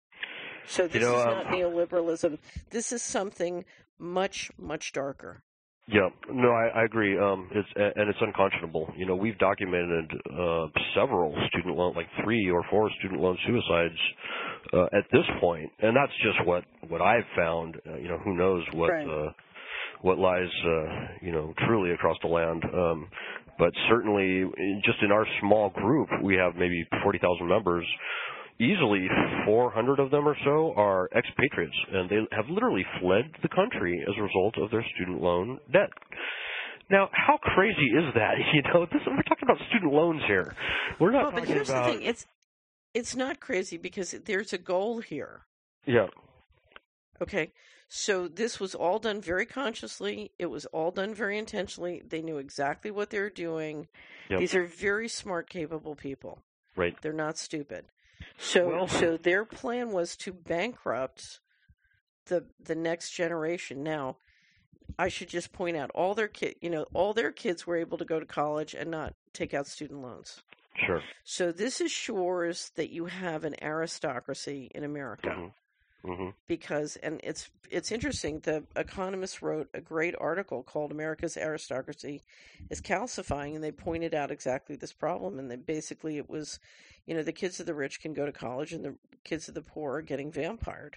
So this You know, is um, not neoliberalism. This is something much, much darker. Yeah, no, I, I agree. Um, it's and it's unconscionable. You know, we've documented uh, several student loan, like three or four student loan suicides uh, at this point, and that's just what what I've found. Uh, you know, who knows what Right. uh, what lies, uh, you know, truly across the land. Um, but certainly, in- just in our small group, we have maybe forty thousand members. Easily four hundred of them or so are expatriates, and they have literally fled the country as a result of their student loan debt. Now, how crazy is that? You know, this, we're talking about student loans here. We're not Well, but talking here's about. the thing: it's it's not crazy because there's a goal here. Yeah. Okay, so this was all done very consciously. It was all done very intentionally. They knew exactly what they were doing. Yep. These are very smart, capable people. Right. They're not stupid. So, Well- so their plan was to bankrupt the the next generation. Now, I should just point out all their kid, you know, all their kids were able to go to college and not take out student loans. Sure. So this assures that you have an aristocracy in America. Mm-hmm. Mm-hmm. Because, and it's it's interesting, the Economist wrote a great article called America's Aristocracy is Calcifying, and they pointed out exactly this problem. And they basically, it was, you know, the kids of the rich can go to college and the kids of the poor are getting vampired.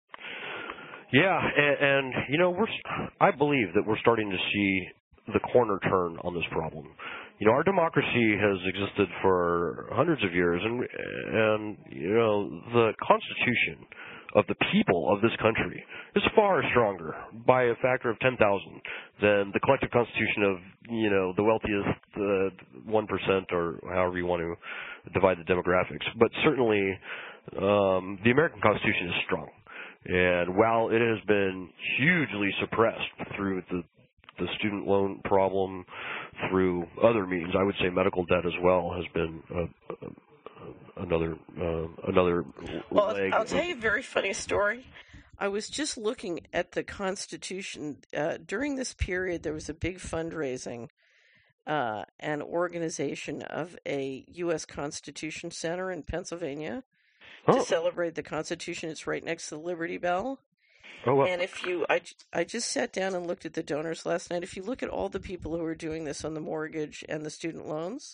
Yeah, and, and you know, we're I believe that we're starting to see the corner turn on this problem. You know, our democracy has existed for hundreds of years, and and you know, the Constitution of the people of this country is far stronger by a factor of ten thousand than the collective constitution of, you know, the wealthiest uh, one percent, or however you want to divide the demographics. But certainly, um, the American Constitution is strong. And while it has been hugely suppressed through the the student loan problem, through other means, I would say medical debt as well has been a, a another uh, another well, leg. I'll tell you a very funny story. I was just looking at the Constitution. Uh, during this period, there was a big fundraising uh, and organization of a U S Constitution Center in Pennsylvania oh. to celebrate the Constitution. It's right next to the Liberty Bell. Oh, well. And if you, I, I just sat down and looked at the donors last night. If you look at all the people who are doing this on the mortgage and the student loans,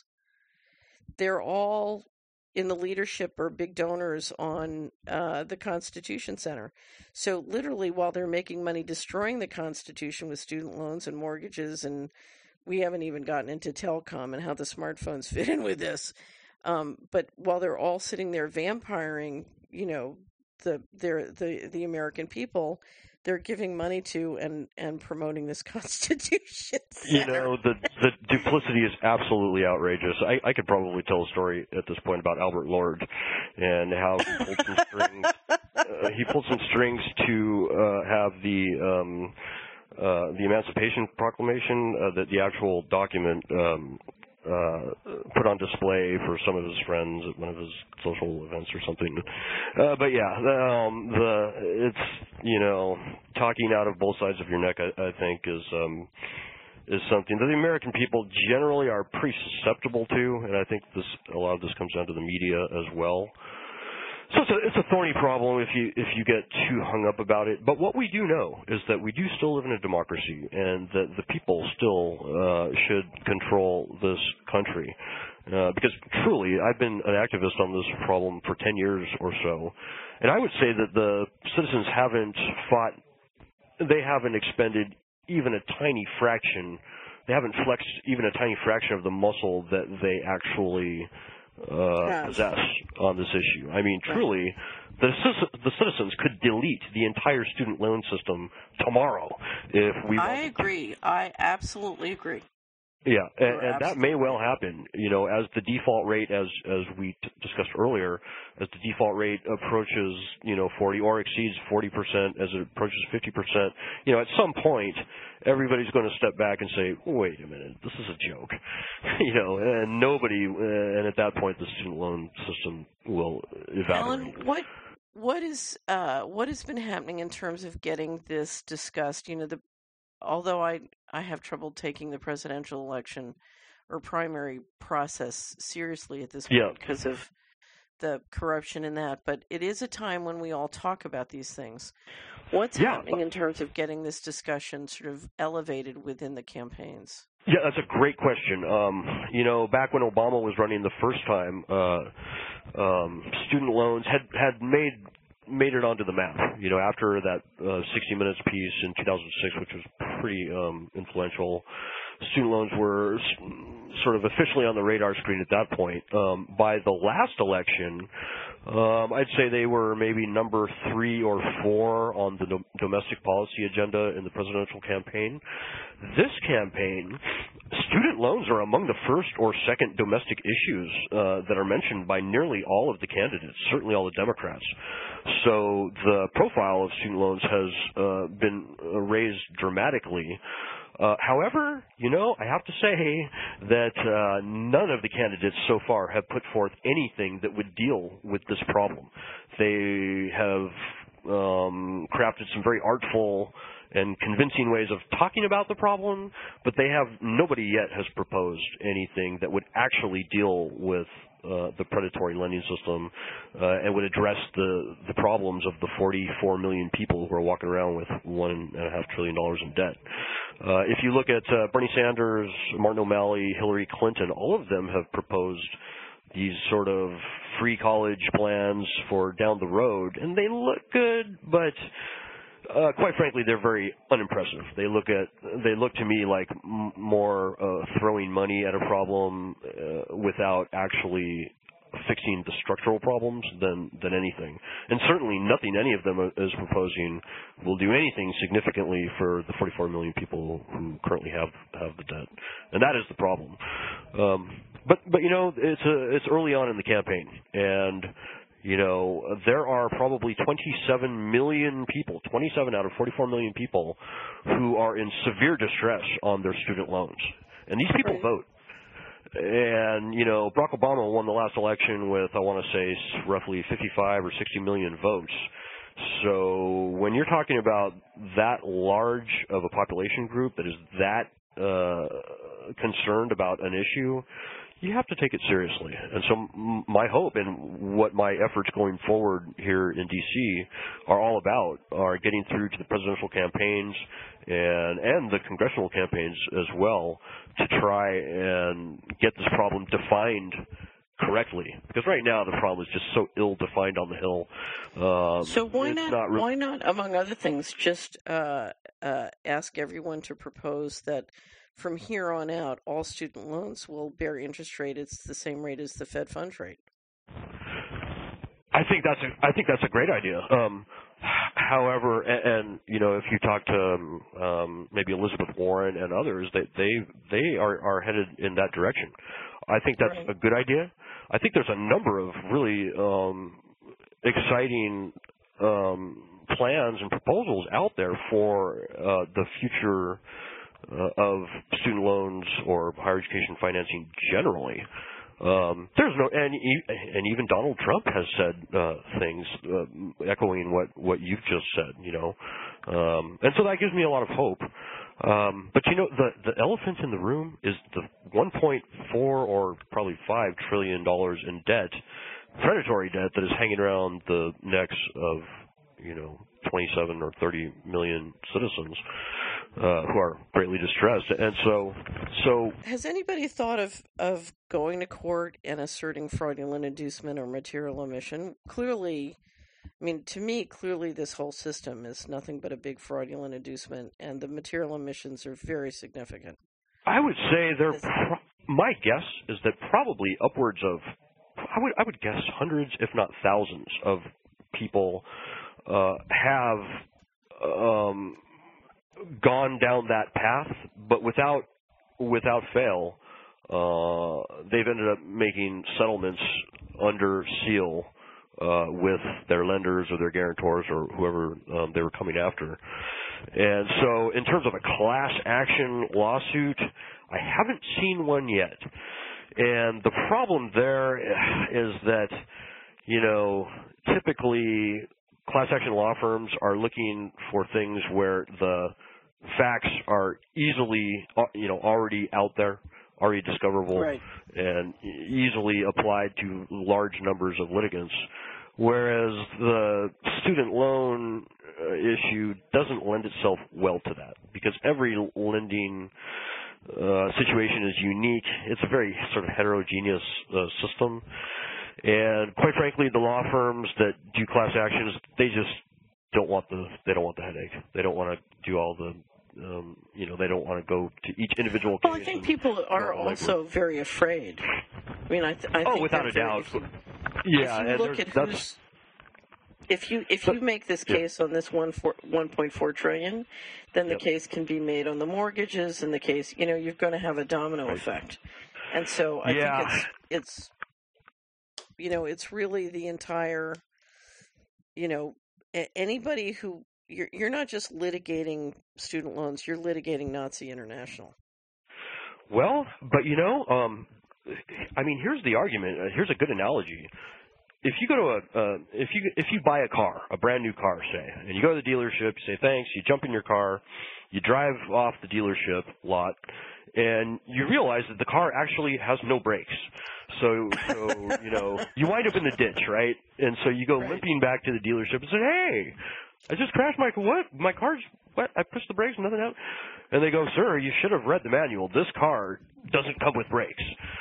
they're all in the leadership or big donors on uh, the Constitution Center. So literally, while they're making money destroying the Constitution with student loans and mortgages, and we haven't even gotten into telecom and how the smartphones fit in with this, um, but while they're all sitting there vampiring, you know, the they're, the the American people, they're giving money to and, and promoting this Constitution Center. You know, the the duplicity is absolutely outrageous. I, I could probably tell a story at this point about Albert Lord and how he pulled some strings. Uh, he pulled some strings to uh, have the um, uh, the Emancipation Proclamation, uh, that the actual document. Um, Uh, put on display for some of his friends at one of his social events or something. Uh, but yeah, um, the it's you know talking out of both sides of your neck. I, I think is um, is something that the American people generally are pretty susceptible to, and I think this a lot of this comes down to the media as well. So it's a, it's a thorny problem if you if you get too hung up about it. But what we do know is that we do still live in a democracy, and that the people still uh, should control this country. Uh, because truly, I've been an activist on this problem for ten years or so, and I would say that the citizens haven't fought, they haven't expended even a tiny fraction, they haven't flexed even a tiny fraction of the muscle that they actually Uh, yes. possess on this issue. I mean, truly, the, the citizens could delete the entire student loan system tomorrow if we. I agree. I absolutely agree. Yeah, and, and that may well happen. You know, as the default rate, as as we t- discussed earlier, as the default rate approaches, you know, forty or exceeds forty percent, as it approaches fifty percent, you know, at some point, everybody's going to step back and say, "Wait a minute, this is a joke," you know, and nobody, uh, and at that point, the student loan system will evaporate. Alan, what what is uh, what has been happening in terms of getting this discussed? You know, the although I, I have trouble taking the presidential election or primary process seriously at this point yeah. because of the corruption in that, but it is a time when we all talk about these things. What's yeah. happening in terms of getting this discussion sort of elevated within the campaigns? Yeah, that's a great question. Um, you know, back when Obama was running the first time, uh, um, student loans had, had made made it onto the map, you know, after that uh, sixty minutes piece in two thousand six, which was pretty um, influential. Student loans were sort of officially on the radar screen at that point. Um, by the last election, um, I'd say they were maybe number three or four on the do- domestic policy agenda in the presidential campaign. This campaign, student loans are among the first or second domestic issues uh, that are mentioned by nearly all of the candidates, certainly all the Democrats. So the profile of student loans has uh, been raised dramatically. Uh, however, you know, I have to say that uh, none of the candidates so far have put forth anything that would deal with this problem. They have um, crafted some very artful and convincing ways of talking about the problem, but they have nobody yet has proposed anything that would actually deal with uh, the predatory lending system uh, and would address the the problems of the forty-four million people who are walking around with one and a half trillion dollars in debt. Uh, if you look at uh, Bernie Sanders, Martin O'Malley, Hillary Clinton, all of them have proposed these sort of free college plans for down the road, and they look good, but uh, quite frankly, they're very unimpressive. They look at they look to me like m- more uh, throwing money at a problem uh, without actually fixing the structural problems than than anything. And certainly nothing any of them is proposing will do anything significantly for the forty-four million people who currently have have the debt. And that is the problem. Um, but but you know, it's a, it's early on in the campaign, and you know, there are probably twenty-seven million people, twenty-seven out of forty-four million people who are in severe distress on their student loans. And these people Right. vote. And, you know, Barack Obama won the last election with, I want to say, roughly fifty-five or sixty million votes. So when you're talking about that large of a population group that is that uh, concerned about an issue, you have to take it seriously. And so m- my hope and what my efforts going forward here in D C are all about are getting through to the presidential campaigns and and the congressional campaigns as well to try and get this problem defined correctly. Because right now the problem is just so ill-defined on the Hill. Um, So why it's not, not re- why not, among other things, just uh, uh, ask everyone to propose that from here on out, all student loans will bear interest rate. It's the same rate as the Fed funds rate. I think that's a, I think that's a great idea. Um, however, and, and you know, if you talk to um, um, maybe Elizabeth Warren and others, they they they are, are headed in that direction. I think that's Right. a good idea. I think there's a number of really um, exciting um, plans and proposals out there for uh, the future uh, of student loans or higher education financing generally. Um, there's no, and, e- and even Donald Trump has said uh, things uh, echoing what, what you've just said, you know, um, and so that gives me a lot of hope. Um, but you know, the the elephant in the room is the one point four or probably five trillion dollars in debt, predatory debt that is hanging around the necks of, you know, twenty-seven or thirty million citizens uh, who are greatly distressed. And so, so Has anybody thought of, of going to court and asserting fraudulent inducement or material omission? Clearly, I mean, to me, clearly this whole system is nothing but a big fraudulent inducement, and the material omissions are very significant. I would say they're. Is- Pro- my guess is that probably upwards of, I would I would guess hundreds, if not thousands, of people uh, have um, gone down that path, but without without fail, uh, they've ended up making settlements under seal uh, with their lenders or their guarantors or whoever um, they were coming after. And so in terms of a class action lawsuit, I haven't seen one yet. And the problem there is that, you know, typically class action law firms are looking for things where the facts are easily, you know, already out there, already discoverable, Right. and easily applied to large numbers of litigants. Whereas the student loan uh, issue doesn't lend itself well to that, because every lending uh, situation is unique. It's a very sort of heterogeneous uh, system. And quite frankly, the law firms that do class actions, they just don't want the they don't want the headache. They don't want to do all the um, you know they don't want to go to each individual case. Well, I think and, people are uh, like- also very afraid. I mean, I, th- I oh, think without they're a very- doubt. if you- Yeah, if you and look there's- at that's who's, if you if But- you make this yeah. case on this one four, one point four trillion, then the Yep. case can be made on the mortgages, and the case, you know, you're going to have a domino Right. effect. And so I Yeah. think it's it's you know it's really the entire, you know, a- anybody who you're you're not just litigating student loans, you're litigating Nazi International. Well, but you know, um, I mean, here's the argument. Uh, here's a good analogy. if you go to a uh, if you if you buy a car, a brand new car, say, and you go to the dealership, you say thanks, you jump in your car, you drive off the dealership lot, and you realize that the car actually has no brakes. So, so you know, you wind up in the ditch, right? And so you go Right. limping back to the dealership and say, "Hey, I just crashed my what? My car's what? I pushed the brakes, nothing out." And they go, "Sir, you should have read the manual. This car doesn't come with brakes."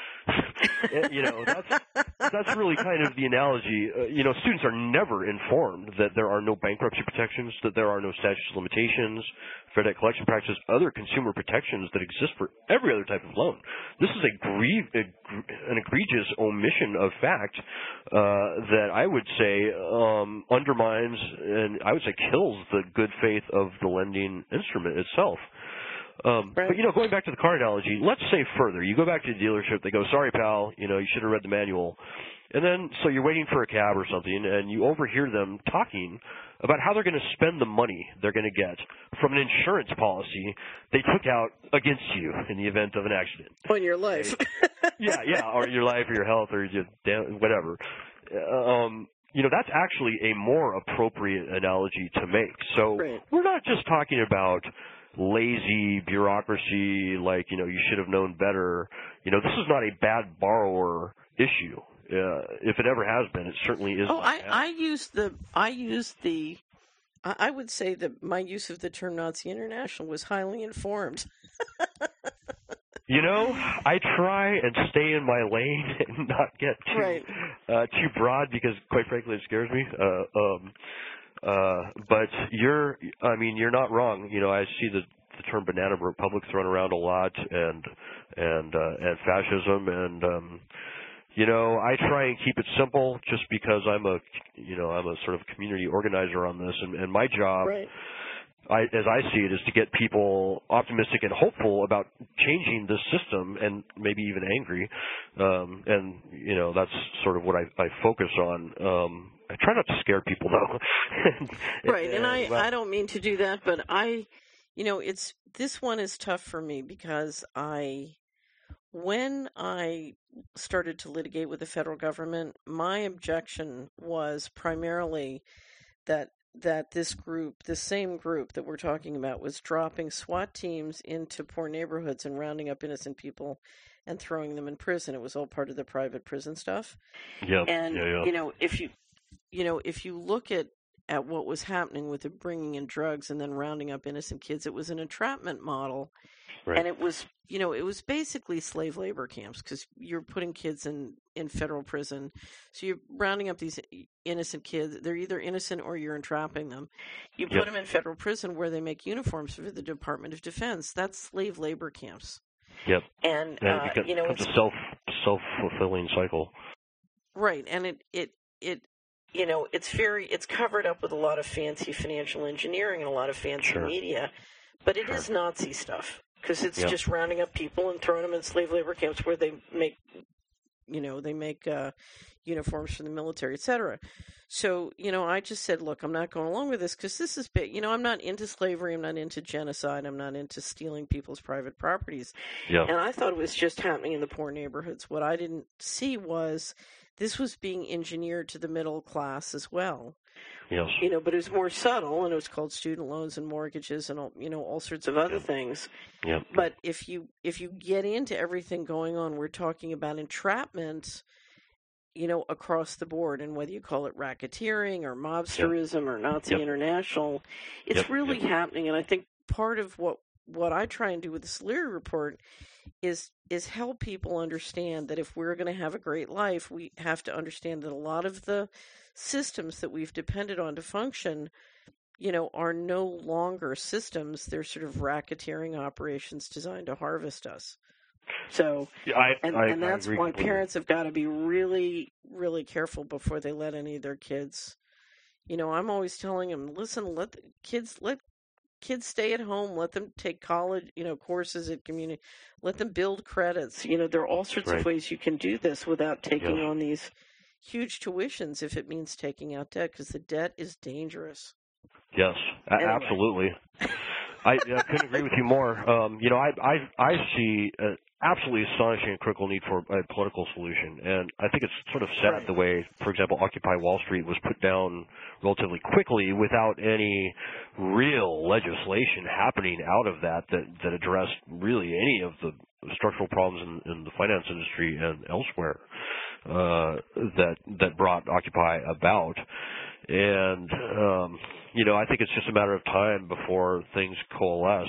You know, that's that's really kind of the analogy. Uh, you know, students are never informed that there are no bankruptcy protections, that there are no statute of limitations, fair debt collection practices, other consumer protections that exist for every other type of loan. This is a grieve, a, an egregious omission of fact uh, that I would say um, undermines and I would say kills the good faith of the lending instrument itself. Um, Right. But, you know, going back to the car analogy, let's say further. You go back to the dealership, they go, "Sorry, pal, you know, you should have read the manual." And then, so you're waiting for a cab or something, and you overhear them talking about how they're going to spend the money they're going to get from an insurance policy they took out against you in the event of an accident. On your life. Yeah, yeah, or your life or your health or your, whatever. Um, you know, that's actually a more appropriate analogy to make. So Right. we're not just talking about lazy bureaucracy, like, you know, you should have known better. You know, this is not a bad borrower issue. Uh, if it ever has been, it certainly is. Oh, not I, now. I use the I use the I I would say that my use of the term Nazi International was highly informed. You know, I try and stay in my lane and not get too Right. uh, too broad because, quite frankly, it scares me. Uh, um, uh, but you're, I mean, you're not wrong. You know, I see the the term banana republic thrown around a lot, and and uh, and fascism, and um, you know, I try and keep it simple, just because I'm a, you know, I'm a sort of community organizer on this, and, and my job. Right. I, as I see it, is to get people optimistic and hopeful about changing this system, and maybe even angry. Um, and you know, that's sort of what I, I focus on. Um, I try not to scare people, though. and, Right, and, and I, well, I don't mean to do that, but I, you know, it's this one is tough for me because I, when I started to litigate with the federal government, my objection was primarily that that this group, the same group that we're talking about, was dropping SWAT teams into poor neighborhoods and rounding up innocent people and throwing them in prison. It was all part of the private prison stuff. yeah, And yeah, yeah. you know, if you you know, if you look at at what was happening with the bringing in drugs and then rounding up innocent kids, it was an entrapment model. Right. And it was, you know, it was basically slave labor camps because you're putting kids in, in federal prison. So you're rounding up these innocent kids. They're either innocent or you're entrapping them. You put Yep. them in federal prison where they make uniforms for the Department of Defense. That's slave labor camps. Yep. And, And uh, it becomes, you know, becomes it's a self self fulfilling cycle. right. And it, it, it, you know, it's very, it's covered up with a lot of fancy financial engineering and a lot of fancy Sure. media, but it Sure. is Nazi stuff. Because it's Yeah. just rounding up people and throwing them in slave labor camps where they make, you know, they make uh, uniforms for the military, et cetera. So, you know, I just said, look, I'm not going along with this because this is big. You know, I'm not into slavery. I'm not into genocide. I'm not into stealing people's private properties. Yeah. And I thought it was just happening in the poor neighborhoods. What I didn't see was this was being engineered to the middle class as well. Yes. You know, but it was more subtle, and it was called student loans and mortgages and all, you know, all sorts of other Yep. things. Yep. But if you if you get into everything going on, we're talking about entrapment, you know, across the board, and whether you call it racketeering or mobsterism or Nazi Yep. International, it's Yep. really Yep. happening. And I think part of what what I try and do with the Solari Report is is help people understand that if we're going to have a great life, we have to understand that a lot of the systems that we've depended on to function, you know, are no longer systems. They're sort of racketeering operations designed to harvest us. So, Yeah, I, and, I, and I that's agree why completely. parents have got to be really, really careful before they let any of their kids. You know, I'm always telling them, listen, let the kids let kids stay at home, let them take college, you know, courses at community, let them build credits. You know, there are all sorts Right. of ways you can do this without taking Yes. on these huge tuitions if it means taking out debt, because the debt is dangerous. Yes, a- Anyway. absolutely. I, I couldn't agree with you more. Um, you know, I I I see uh, absolutely astonishing and critical need for a political solution. And I think it's sort of sad right. the way, for example, Occupy Wall Street was put down relatively quickly without any real legislation happening out of that that, that addressed really any of the structural problems in, in the finance industry and elsewhere uh, that that brought Occupy about. And, um, you know, I think it's just a matter of time before things coalesce.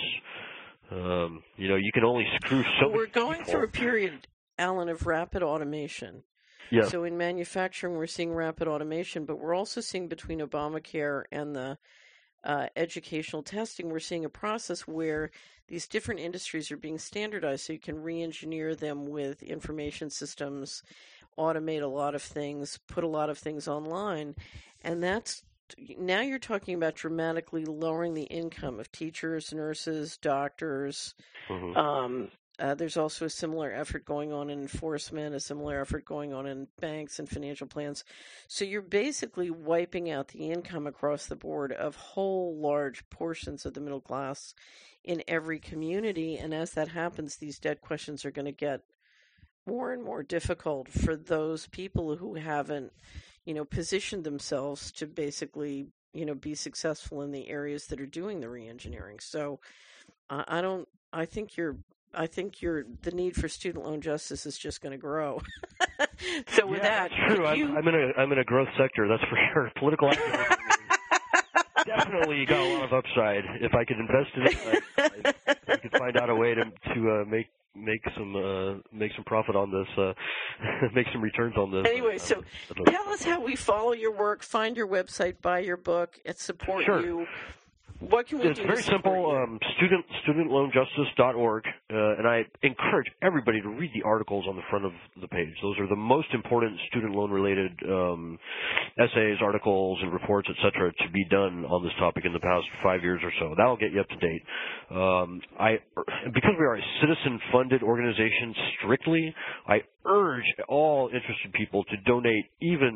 Um, you know, you can only screw so well, we're going people. through a period, Alan, of rapid automation. Yeah. So in manufacturing, we're seeing rapid automation, but we're also seeing between Obamacare and the uh, educational testing, we're seeing a process where these different industries are being standardized so you can re-engineer them with information systems, automate a lot of things, put a lot of things online. And that's now you're talking about dramatically lowering the income of teachers, nurses, doctors. Mm-hmm. Um, uh, there's also a similar effort going on in enforcement, a similar effort going on in banks and financial plans. So you're basically wiping out the income across the board of whole large portions of the middle class in every community. And as that happens, these debt questions are going to get more and more difficult for those people who haven't, you know, positioned themselves to basically, you know, be successful in the areas that are doing the reengineering. So uh, I don't, I think you're, I think you're, the need for student loan justice is just going to grow. So with yeah, that, that's true. I'm, you... I'm in a, I'm in a growth sector, that's for sure. Political activism definitely got a lot of upside. If I could invest in it, I, I, I could find out a way to, to uh, make, make some uh, make some profit on this, uh, make some returns on this. Anyway, so tell us how we follow your work, find your website, buy your book, and support sure. you. What can we it's do? It's very simple. Um, student student loan justice dot org, uh, and I encourage everybody to read the articles on the front of the page. Those are the most important student loan related um, essays, articles, and reports, et cetera, to be done on this topic in the past five years or so. That'll get you up to date. Um, I because we are a citizen funded organization strictly, I urge all interested people to donate even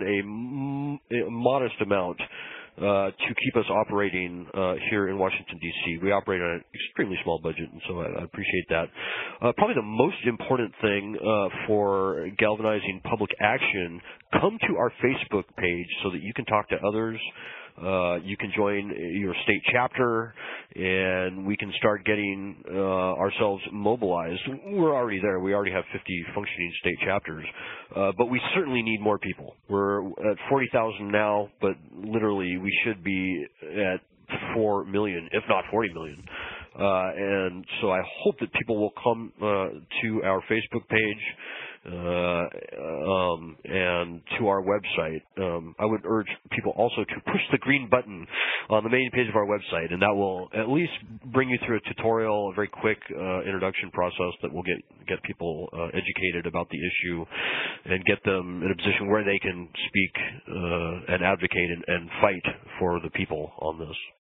a, a modest amount Uh, to keep us operating uh, here in Washington, D C We operate on an extremely small budget, and so I, I appreciate that. Uh, probably the most important thing uh, for galvanizing public action, come to our Facebook page so that you can talk to others. Uh, you can join your state chapter, and we can start getting uh, ourselves mobilized. We're already there. We already have fifty functioning state chapters, uh, but we certainly need more people. We're at forty thousand now, but literally we should be at four million, if not forty million. Uh, and so I hope that people will come uh, to our Facebook page uh, um, and to our website. Um, I would urge people also to push the green button on the main page of our website, and that will at least bring you through a tutorial, a very quick uh, introduction process that will get get people uh, educated about the issue and get them in a position where they can speak uh, and advocate and, and fight for the people on this.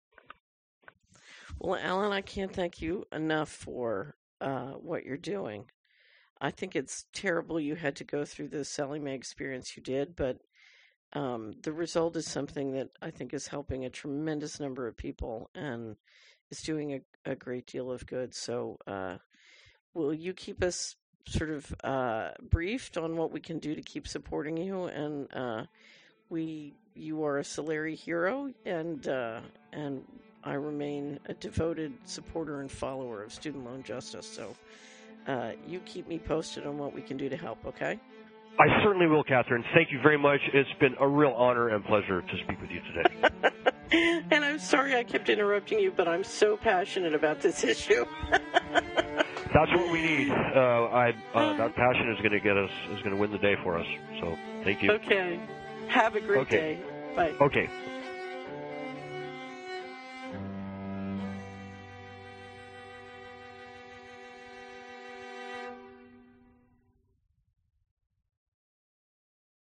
Well, Alan, I can't thank you enough for uh, what you're doing. I think it's terrible you had to go through the Sallie Mae experience you did, but um, the result is something that I think is helping a tremendous number of people and is doing a, a great deal of good. So uh, will you keep us sort of uh, briefed on what we can do to keep supporting you? And uh, we, you are a Solari hero, and uh, and I remain a devoted supporter and follower of student loan justice. So uh, you keep me posted on what we can do to help, okay? I certainly will, Catherine. Thank you very much. It's been a real honor and pleasure to speak with you today. And I'm sorry I kept interrupting you, but I'm so passionate about this issue. That's what we need. Uh, I, uh, that passion is going to get us, is going to win the day for us. So thank you. Okay. Have a great okay. day. Bye. Okay.